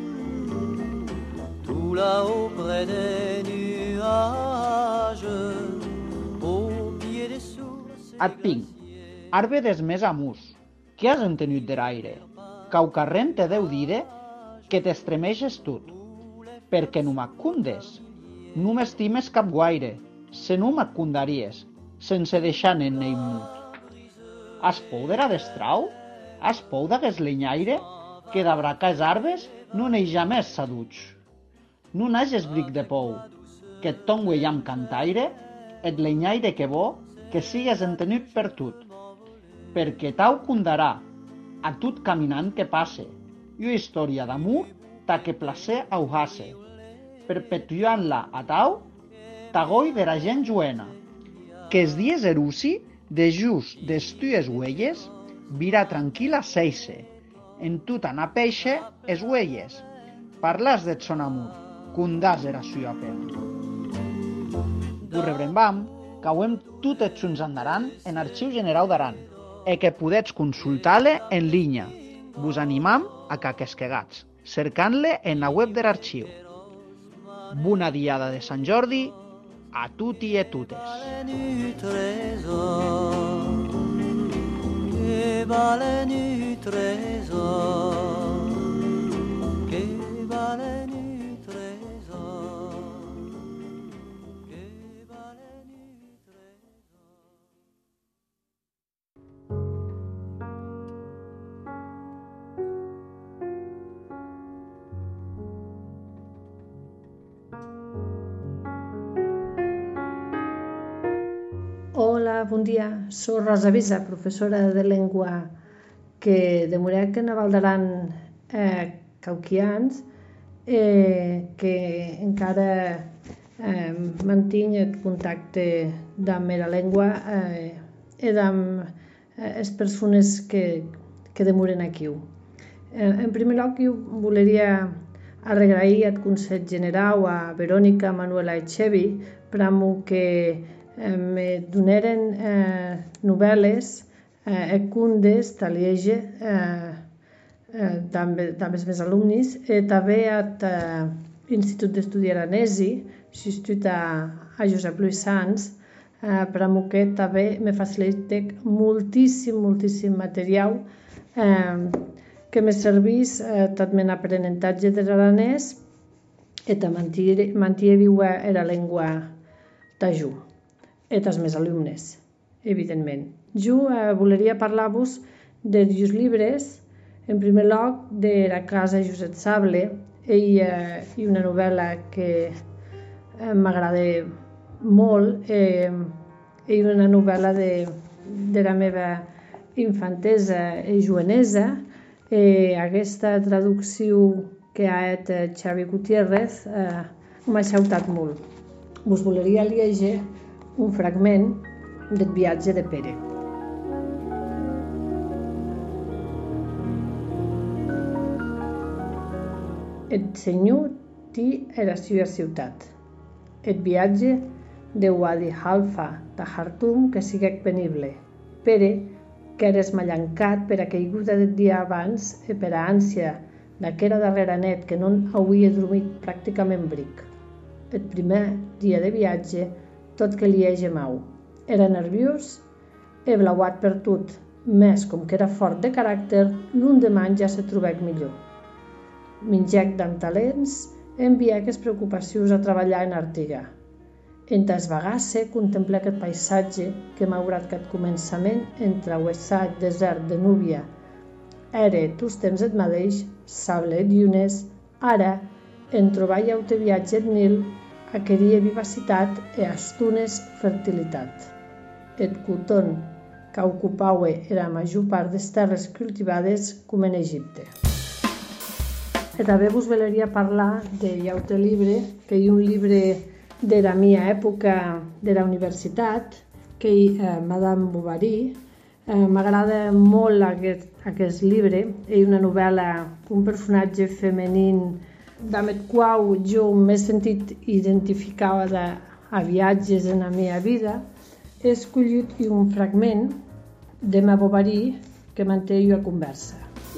Tout là-haut près des nuages, au pied des sources... At Ping, arbre des més amús, què has entenut de l'aire? Caucarrent te deu dir que t'estremeixes tot, perquè no m'acundes, no m'estimes cap guaire, se no m'acundaries, sense deixar nen nei mut. Has pou d'era destrau? Has pou d'aguest lenyaire, que d'abracar els arbres no n'hi jamés s'aduig. No n'hages bric de pou, que et ton guellam cantaire, et lenyaire que bo, que sigues entenut per tot. Perquè t'au condarà, a tot caminant que passe, i una història d'amor ta que placer auhasse, perpetuant-la a tau, tagoi de la gent juena, que els dies erusi, de just des tues huelles, vira tranquil·la seixe, en tot anar peixe es huelles, parlas de son amor, condàs era sua pena. Vos rebrembam, que auem tot els junts andaran en Arxiu General d'Aran, e que podets consultar-le en línia. Vos animam a que aquesquegats, cercant-le en la web de l'arxiu. Bona diada de Sant Jordi a tutti e tutes. Che vale nu tresor, che vale nu tresor, che vale nu tresor. bon dia. Soc Rosa Visa, professora de llengua que demorec en Val d'Aran eh, cauquians, eh, que encara eh, mantinc el contacte amb la llengua eh, i amb eh, les persones que, que demoren aquí. Eh, en primer lloc, jo voleria agrair al Consell General a Verònica Manuela Echevi per que eh, me donaren eh, novel·les eh, e contes de liege eh, eh, també els meus alumnes i també al eh, Institut d'Estudi Aranesi, assistit a, a Josep Lluís Sans, eh, per que també me facilita moltíssim, moltíssim material eh, que me servís eh, també en aprenentatge de l'aranès i també mantenir viva la llengua d'aju i dels meus alumnes, evidentment. Jo eh, voleria parlar-vos de dos llibres, en primer lloc de la casa Josep Sable i, eh, i una novel·la que eh, m'agrada molt eh, i una novel·la de, de la meva infantesa i jovenesa. Eh, aquesta traducció que ha fet Xavi Gutiérrez eh, m'ha xautat molt. Us voleria llegir un fragment del viatge de Pere. El senyor té la seva ciutat. El viatge de Wadi Halfa de Khartoum que sigui penible. Pere, que era esmallancat per a caiguda del dia abans i per a ànsia d'aquera darrera nit que no havia dormit pràcticament bric. El primer dia de viatge, tot que li hagi mau. Era nerviós i blauat per tot, més com que era fort de caràcter, l'endemà ja se trobava millor. M'injec d'en talents i enviec les preocupacions a treballar en Artiga. Entre es vagasse, contemplar aquest paisatge que m'ha obrat aquest començament entre el assaig desert de Núbia. Era, tots temps et mateix, sable i llunes, ara, en trobar llaut de viatge et Nil, aqueria vivacitat i a estones fertilitat. Et coton que ocupava la major part de les terres cultivades com en Egipte. I també vos voleria parlar de llaut de llibre, que hi ha un llibre de la meva època de la universitat, que eh, Madame Bovary. Eh, M'agrada molt aquest, aquest llibre. És una novel·la, un personatge femení amb el qual jo m'he sentit identificada a viatges en la meva vida. He escollit un fragment de ma Bovary que manté jo a conversa.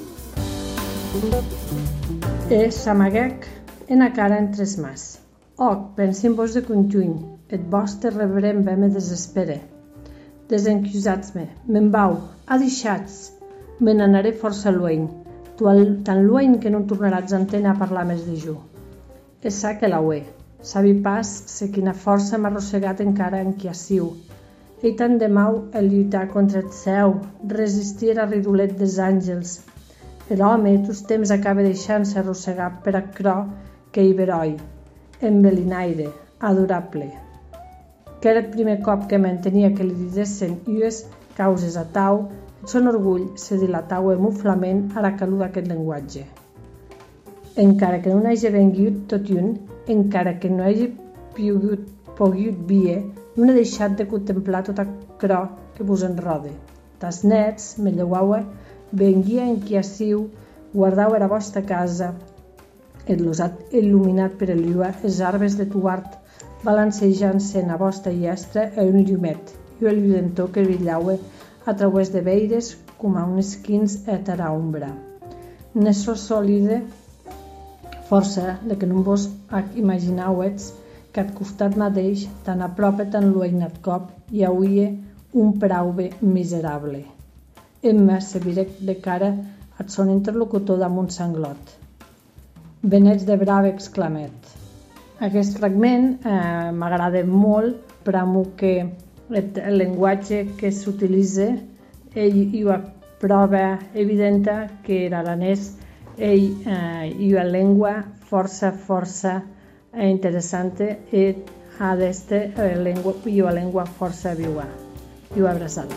E s'amaguec en a cara entre es mas. Oc, pensin vos de conjuny, et vostre reverembe me desespere. Desencusats-me, me'n vau, adixats, me n'anaré força lueny, tan lueny que no tornaràs a entendre a parlar més de jo. És sa que la ué, sabi pas se quina força m'ha arrossegat encara en qui assiu. Ei tant de mau el lluitar contra el ceu, resistir a ridulet des àngels. L'home, tots temps acaba deixant-se arrossegar per a cro que hi veroi. Embelinaire, adorable. Que era el primer cop que m'entenia que li didessin llues causes a tau, el son orgull se dilatau emuflament a la calor d'aquest llenguatge. Encara que no hagi vengut tot un, encara que no hagi pogut, pogut vie, no he deixat de contemplar tot aquerò que vos enrode. Tas nets, me lleuaue, venguia en qui assiu, guardau era vostra casa, el losat il·luminat per el llua, els arbres de tuart, balancejant-se en la vostra llestra a un llumet, i el lludentor que brillaue a través de veires com a uns esquins a tara ombra. N'és sòlide, força de que no vos imaginauets que al costat mateix, tan a prop i tan lueny al cop, hi hauria un prauve miserable. Emma se virec de cara al son interlocutor damunt sanglot. Benets de brava exclamet. Aquest fragment eh, m'agrada molt, però que el llenguatge que s'utilitza ell hi ha prova evidenta que l'aranès ell eh, hi ha llengua força, força interessant i ha d'este llengua, hi ha llengua força viva. i una abraçada.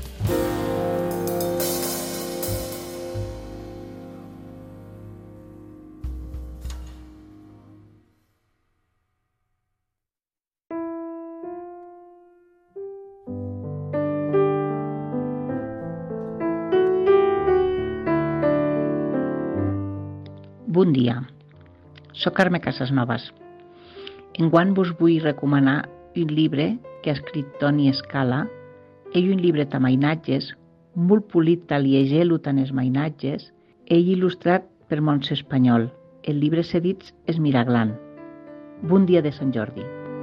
Bon dia, soc Carme Casasnovas. Enguany vos vull recomanar un llibre que ha escrit Toni Scala. És un llibre de mainatges, molt polit de llegir-lo tant els mainatges, ell il·lustrat per Montse Espanyol. El llibre cedits és Miraglant. Bon dia de Sant Jordi.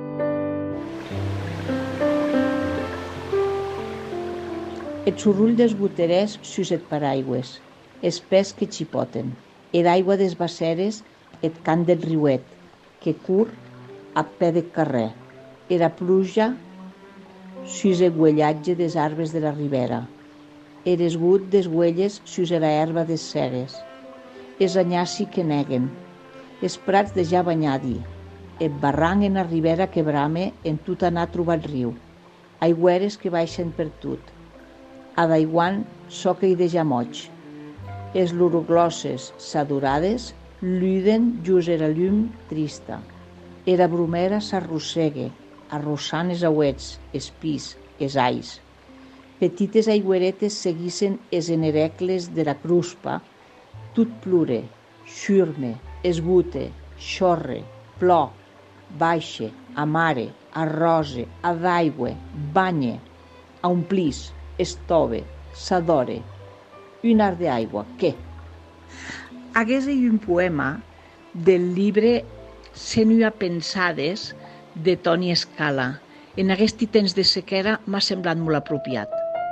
El xurrull dels boterers sus et paraigües, els pes que xipoten, e d'aigua des baceres et cant del riuet, que cur a peu de carrer, era pluja sus el güellatge des arbres de la ribera, er esgut des güelles sus era herba des cegues, es anyassi que neguen, es prats de ja banyadi, et barranc en la ribera que brame en tot anar a trobar el riu, aigüeres que baixen per tot, a d'aiguant soca i de ja moig, es loroglosses s'adorades luden just era llum trista. Era bromera s'arrossegue, arrossant es auets, es pis, es ais. Petites aigüeretes seguissen es enerecles de la cruspa, tot plure, xurme, esbute, xorre, plor, baixe, amare, arrose, adaigüe, banye, omplís, estove, s'adore, un art d'aigua, què? Hagués un poema del llibre Cent ua pensades de Toni Scala. En aquest temps de sequera m'ha semblat molt apropiat.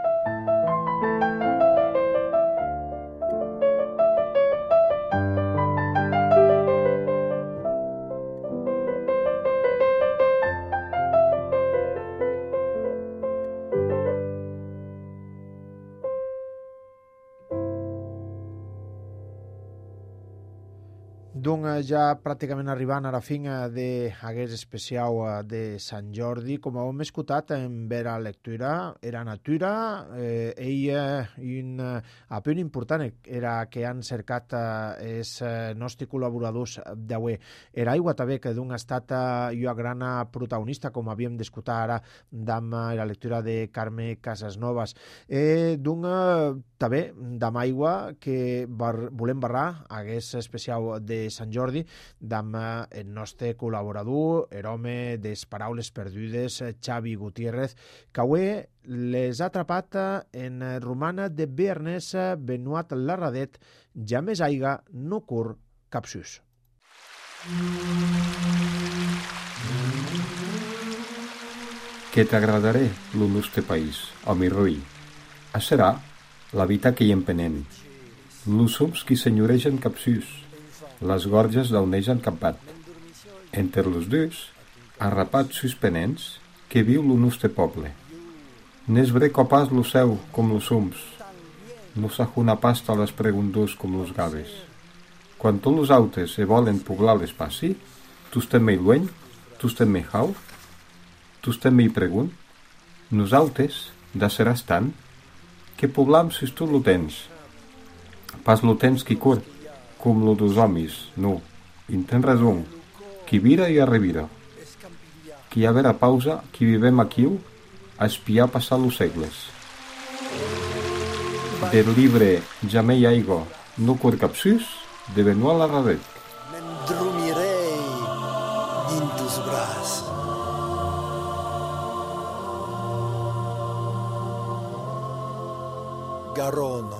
Doncs ja pràcticament arribant a la fin d'aquest especial de Sant Jordi, com hem escoltat en vera lectura, era natura, eh, ella un a punt important era que han cercat eh, els nostres col·laboradors d'avui. Era aigua també que d'un estat i una gran protagonista, com havíem d'escoltar ara amb la lectura de Carme Casasnovas. Eh, d'un també d'am aigua que bar, volem barrar aquest especial de Sant Jordi amb el nostre col·laborador, el home des paraules perdudes, Xavi Gutiérrez, que avui les ha atrapat en romana de Bearnès Benoit Larradet, ja més aiga no cur cap sus. Que t'agradaré lo nostre país, home roi. A serà la vita que hi empenent. Los soms qui senyoregen capsus, les gorges d'onegen capat. Entre los dos, arrapats suspenents, que viu lo nostre poble. N'és bre copàs lo seu com los soms. No s'ajuna pasta les pregundors com los gaves. Quan tots los autes se volen poblar l'espaci, tus també hi lueny, tus també hi hau, tus també hi pregunt. Nosaltres, de seràs tant, que poblam sus tu lo tens. Pas lo tens qui cur, com lo dos homes, no. Inten rason, qui vira i arrevira. Qui a vera pausa, qui vivem aquiu, a espiar passar los segles. Del llibre Jamé i aigua, no cur capsus, de Benoit Larradet. M'endrumirei din tus bras. Garona.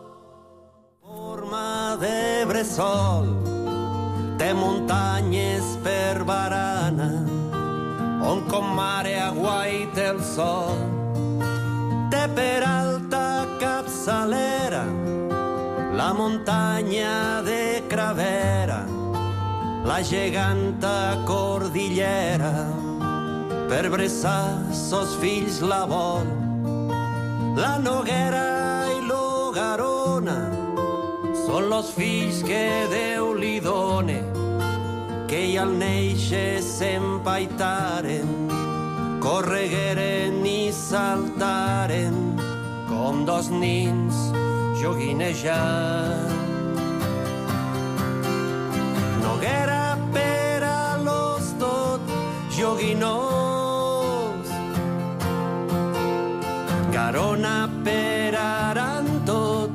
Forma de bressol, de muntanyes per barana, on com mare aguaita el sol, de per alta capçalera, la muntanya de Cravera, la geganta cordillera, per bressar sos fills la vol, la Noguera i lo Garona, són los fills que Déu li done, que i al néixer s'empaitaren, corregueren i saltaren com dos nins joguinejant. Noguera per a l'os tot joguinós, Garona per Aran tot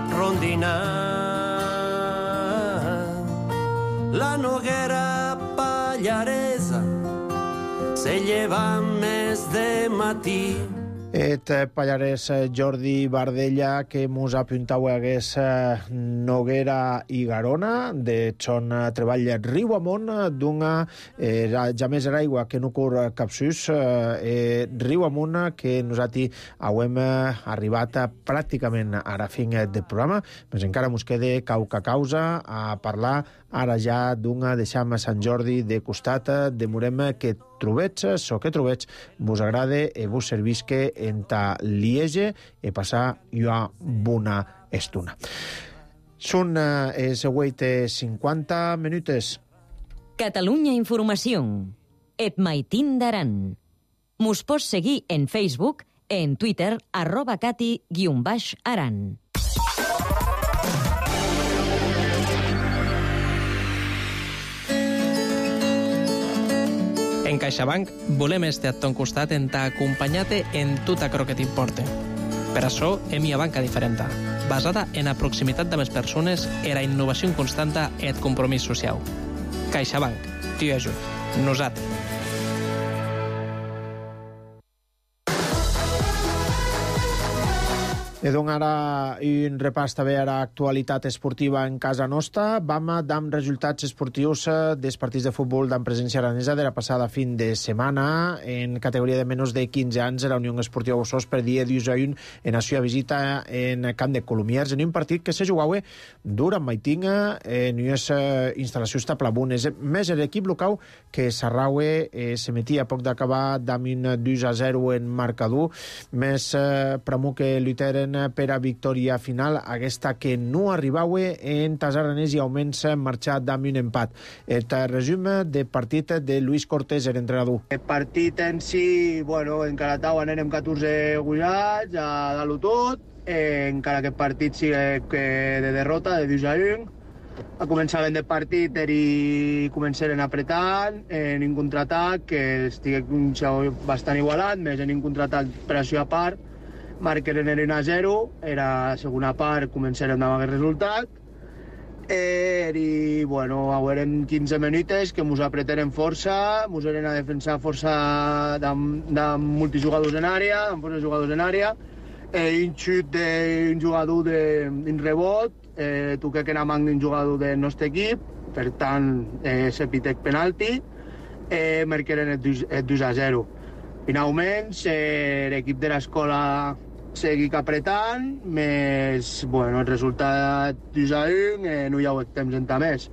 rondinant. La Noguera Pallaresa se lleva més de matí. Et Pallarès Jordi Bardella, que mos apuntau hagués Noguera i Garona, de son treball riu amunt, d'una eh, ja més aigua que no cur capsus, eh, riu amunt, que nosaltres hem arribat pràcticament a la fin del programa, però encara mos queda cauca causa a parlar ara ja d'una deixam a Sant Jordi de costat, demorem que trobets, so que trobets, vos agrade e vos servisque enta Liege e passar jo bona estona. Són eh, següent cinquanta minutes. Catalunya Informació. Et maitin d'aran. Mos pots seguir en Facebook, en Twitter, arroba cati guion baix aran. En CaixaBank volem estar a ton costat en t'acompanyar-te en tot aquello que t'importe. Per això hem una banca diferent, basada en la proximitat de les persones i la innovació constanta i el compromís social. CaixaBank, t'hi ajut. Nosaltres. E donc ara un repàs també a l'actualitat esportiva en casa nostra. Vam amb resultats esportius dels partits de futbol d'en presència aranesa de la passada fin de setmana. En categoria de menys de quinze anys, la Unió Esportiva Ossós perdia dos a un en la seva visita en camp de Colomiers, en un partit que se jugava dur amb Maitinga, en unes instal·lacions taplabunes. Més l'equip local que Sarraue eh, se metia a poc d'acabar amb un dos a zero en marcador, més eh, pramo que lluitaren per a victòria final, aquesta que no arribava en Tasaranès i augments marxat amb un empat. El resum de partit de Luis Cortés, l'entrenador. El partit en si, bueno, encara tau anem catorze guanyats, a dalt tot, eh, encara que el partit sigui de derrota, de dos a un. A començament del partit i començaren apretant en un contraatac que estigui bastant igualat, més en un contraatac pressió a part, marqueren en un a zero, era la segona part, començaren amb aquest resultat, eh, i, bueno, haurem quinze minutes que mos apreteren força, mos eren a defensar força de multijugadors en àrea, amb força jugadors en àrea, eh, un xut d'un jugador d'un rebot, eh, toquec en la mà d'un jugador del nostre equip, per tant, eh, se pitec penalti, eh, marqueren el dos a zero. Finalment, eh, l'equip de l'escola seguic apretant, més, bueno, el resultat dos a un, eh, no hi ha temps en més.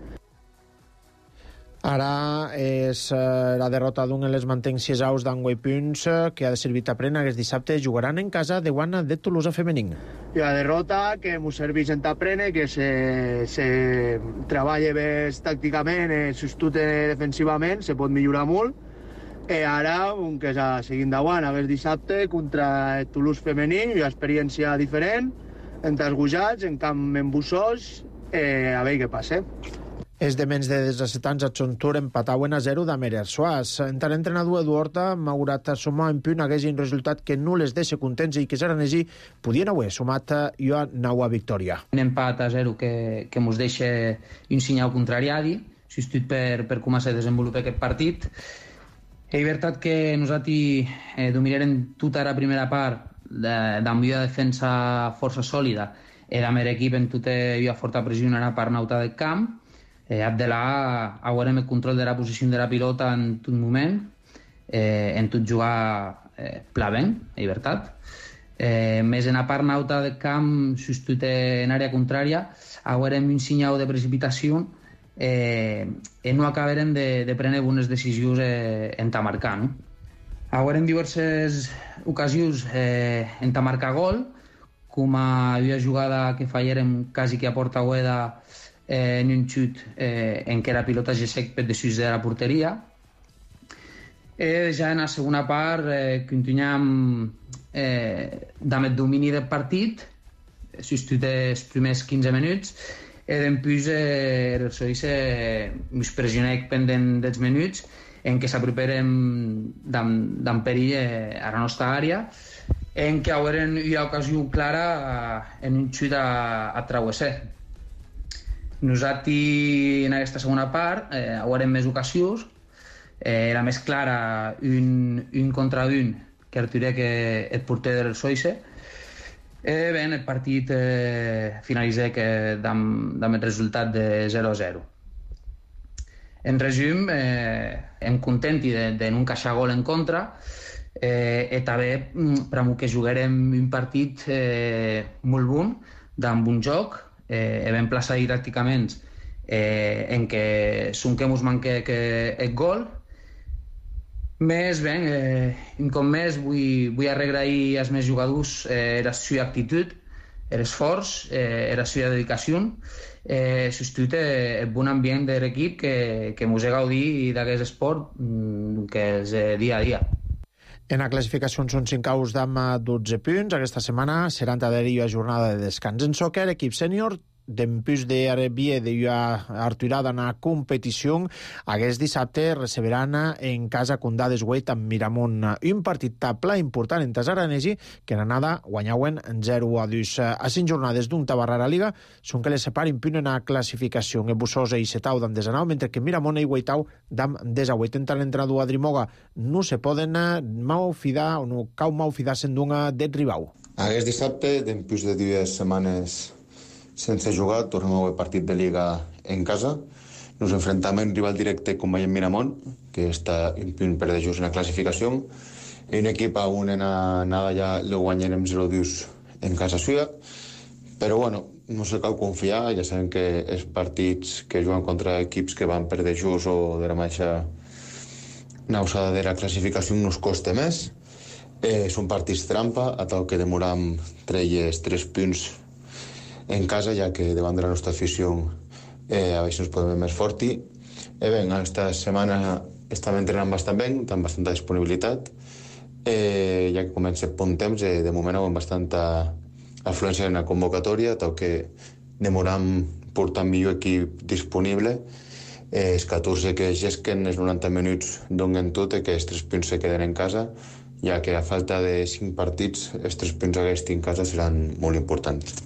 Ara és eh, la derrota d'un les mantencies aus d'Angüe Punts, eh, que ha de servir a prena aquest dissabte. Jugaran en casa de Guana de Tolosa femení. I la derrota que ens serveix en Taprene, que se, se treballa bé tàcticament, eh, sostut defensivament, se pot millorar molt. I ara, que seguim davant, aquest dissabte, contra el Toulouse femení, una experiència diferent, entre els gujats, en camp en Bussós, eh, a veure què passa. Els de menys de disset anys a Xontur empatauen a zero d'Amerer Suàs. Entre l'entrenador Eduarda, malgrat sumar en punt, hagués un resultat que no les deixa contents i que Saranesi podien haver sumat jo a nova victòria. Un empat a zero que, que mos deixa un senyal contrariadi, substitut per, per com se desenvolupa aquest partit. És veritat que nosaltres eh, dominarem tota la primera part d'amb una defensa força sòlida i d'amb l'equip en tota una forta pressió en la part nauta del camp. Eh, Abdelà haurem el control de la posició de la pilota en tot moment, eh, en tot jugar eh, plavent, és veritat. Eh, més en la part nauta del camp, substitut en àrea contrària, haurem un senyal de precipitació eh, i no acabarem de, de prendre bones decisions eh, en ta marcar. No? Haurem diverses ocasions eh, en ta marcar gol, com a una jugada que fallarem quasi que a porta Ueda eh, en un xut eh, en què la pilota ja sec per desús de la porteria. E ja en la segona part eh, continuem eh, amb el domini del partit, sobretot els primers quinze minuts, e dempús eh, el Soise ens pressionèc pendent dels minuts en què s'aproperem d'un perill eh, a la nostra àrea, en què haurem una ocasió clara eh, en un xut a, a travesser. Nosaltres en aquesta segona part eh, haurem més ocasions. Eh, era més clara un, un contra un que Arturé, que el porter del Soise. Eh, bé, el partit eh, finalitza amb el resultat de zero a zero. En resum, eh, em contenti de, de no encaixar gol en contra eh, i també per a que jugarem un partit eh, molt bon, amb un joc, eh, ben plaçat didàcticament, eh, en què som que ens manca que el gol. Més bé, eh, com més vull, vull agrair als meus jugadors eh, la seva actitud, l'esforç, eh, la seva dedicació, eh, sobretot eh, el bon ambient de l'equip que, que ens ha gaudit d'aquest esport mm, que és eh, dia a dia. En la classificació són cinc caus d'ama dotze punts. Aquesta setmana serà a jornada de descans. En soccer, equip sènior, dempús de Arabia de Arturada en la competició, aquest dissabte receberan en casa Condades Güell amb Miramont. Un partit table important entre Aranesi, que en anada guanyauen zero a dos. A cinc jornades d'un Tabarrara Liga són que les separin punt en la classificació. En Bussosa i Setau d'en desanau, mentre que Miramont i Güeitau d'en desahuet. Entra l'entrenador Adrimoga, no se poden maufidar o no cau maufidar sent d'una det ribau. Aquest dissabte, dempús de dues setmanes sense jugar, tornem a veure partit de Liga en casa. Nos enfrentem a un rival directe com veiem Miramont, que està un punt per de just en la classificació. Un equip a on en anada ja lo guanyarem zero a dos en casa suya. Però bueno, no se cal confiar, ja sabem que els partits que juguen contra equips que van per de just o de la mateixa nausada de la classificació nos costa més. Eh, són partits trampa, a tal que demoram trelles tres punts en casa, ja que davant de la nostra afició eh, a veure si ens podem més forti. Eh, bé, aquesta setmana estem entrenant bastant bé, amb bastanta disponibilitat, eh, ja que comença el bon temps, eh, de moment amb bastanta afluència en la convocatòria, tal que demoram portar millor equip disponible. Eh, els catorze que gesquen els noranta minuts donen tot i que els tres punts se queden en casa, ja que a falta de cinc partits els tres punts aquests en casa seran molt importants.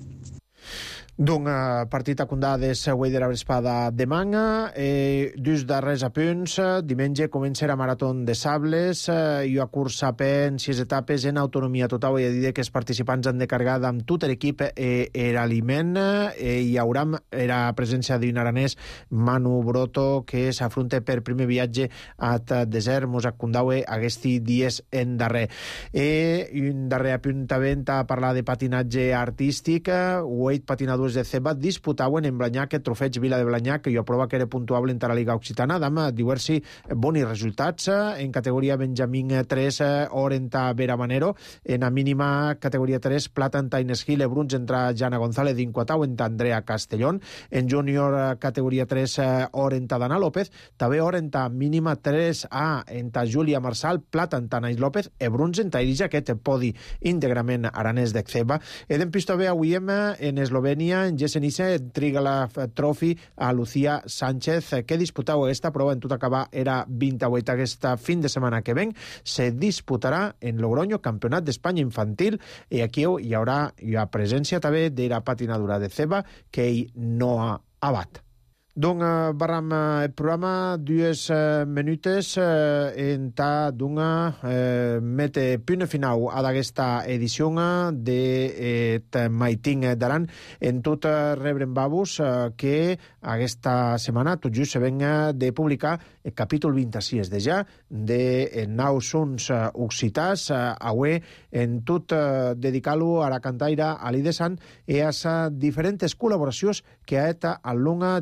D'un uh, partit a Condades Güell de la Vespada de Manga, eh, dos darrers a punts. Diumenge comença la Marató de Sables eh, i a cursa en sis etapes en autonomia total. I a dir que els participants han de carregar amb tot l'equip eh, l'aliment. Eh, hi haurà la presència d'un aranès, Manu Broto, que s'afronta per primer viatge a desert mos acondaue aquests dies en darrer. Eh, un darrer apunt també a parlar de patinatge artístic. Huit patinadors de Ceba disputaven en Blanyac el trofeig Vila de Blanyac, que jo aprova que era puntuable en la Liga Occitana, amb diversos bons resultats. En categoria Benjamín tres, Orenta Vera Manero, en la mínima categoria tres, plata en Taines Gil, Bruns entre Jana González d'Inquatau, en Andrea Castellón, en júnior categoria tres, Orenta Dana López, també Orenta mínima tres A en Júlia Marsal, plata en Tanais López, e Bruns en Tairija, aquest podi íntegrament aranès de Ceba. E d'empús també avui en Eslovènia, en Jesenice, entrega la trofi a Lucía Sánchez, que disputau aquesta prova en tot acabar era vint-i-vuit. Aquesta fin de setmana que ven se disputarà en Logroño, Campionat d'Espanya infantil, i aquí hi haurà la presència també de la patinadora de Ceba, que ell no ha abat. Donc, uh, barram uh, el programa dues uh, minutes uh, en ta dunga uh, mete punt final a d'aquesta edició de eh, Maiting d'Aran en tot uh, rebren babos uh, que aquesta setmana tot just se venga de publicar el capítol vint-i-sis de ja de nou sons uh, occitans uh, avui en tot uh, dedicar-lo a la cantaire a l'Idesan i a les diferents col·laboracions que ha estat al longa de la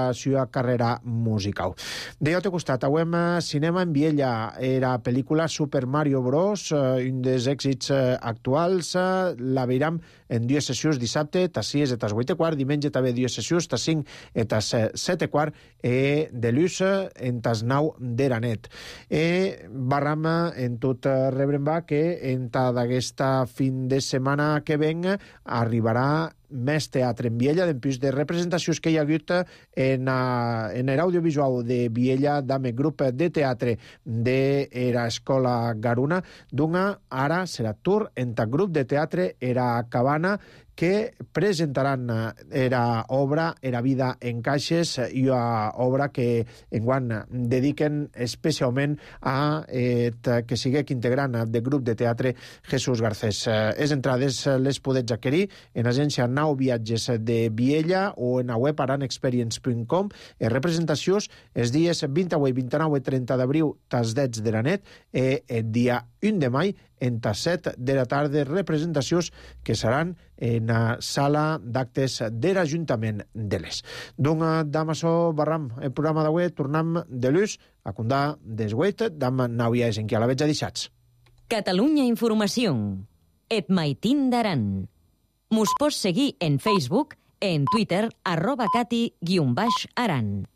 la seva carrera musical. De l'altre costat, avui cinema en Viella, era pel·lícula Super Mario Bros, un dels èxits actuals, la veiram en dues sessions dissabte, tas sis i tas vuit i quart, diumenge també dues sessions, tas cinc i tas set i quart, e de l'ús en tas nou d'era net. E barram en tot rebrem va que en d'aquesta fin de setmana que ven arribarà més teatre en Viella, d'empús de representacions que hi ha hagut en, en l'audiovisual de Viella, d'ame grup de teatre de era Escola Garuna, d'una ara serà tour en ta grup de teatre era Cabana, que presentaran era obra, era vida en caixes, i una obra que enguany dediquen especialment a eh, que siguec integrant del grup de teatre Jesús Garcés. Les entrades les podets adquirir en agència Nou Viatges de Viella o en la web aranexperience punt com. Les representacions els dies vint-i-vuit, vint-i-nou i trenta d'abril tas dets de la net, i el dia un de mai en tas set de la tarda, representacions que seran en la sala d'actes de l'Ajuntament de l'Es. Donc, d'amasso barram el programa d'avui, tornem de l'ús a condar des vuit, d'am nauies en qui a la veig a dixats. Catalunya Informació. Et maitin d'aran. Mos pots seguir en Facebook, en Twitter, arroba cati guion baix aran.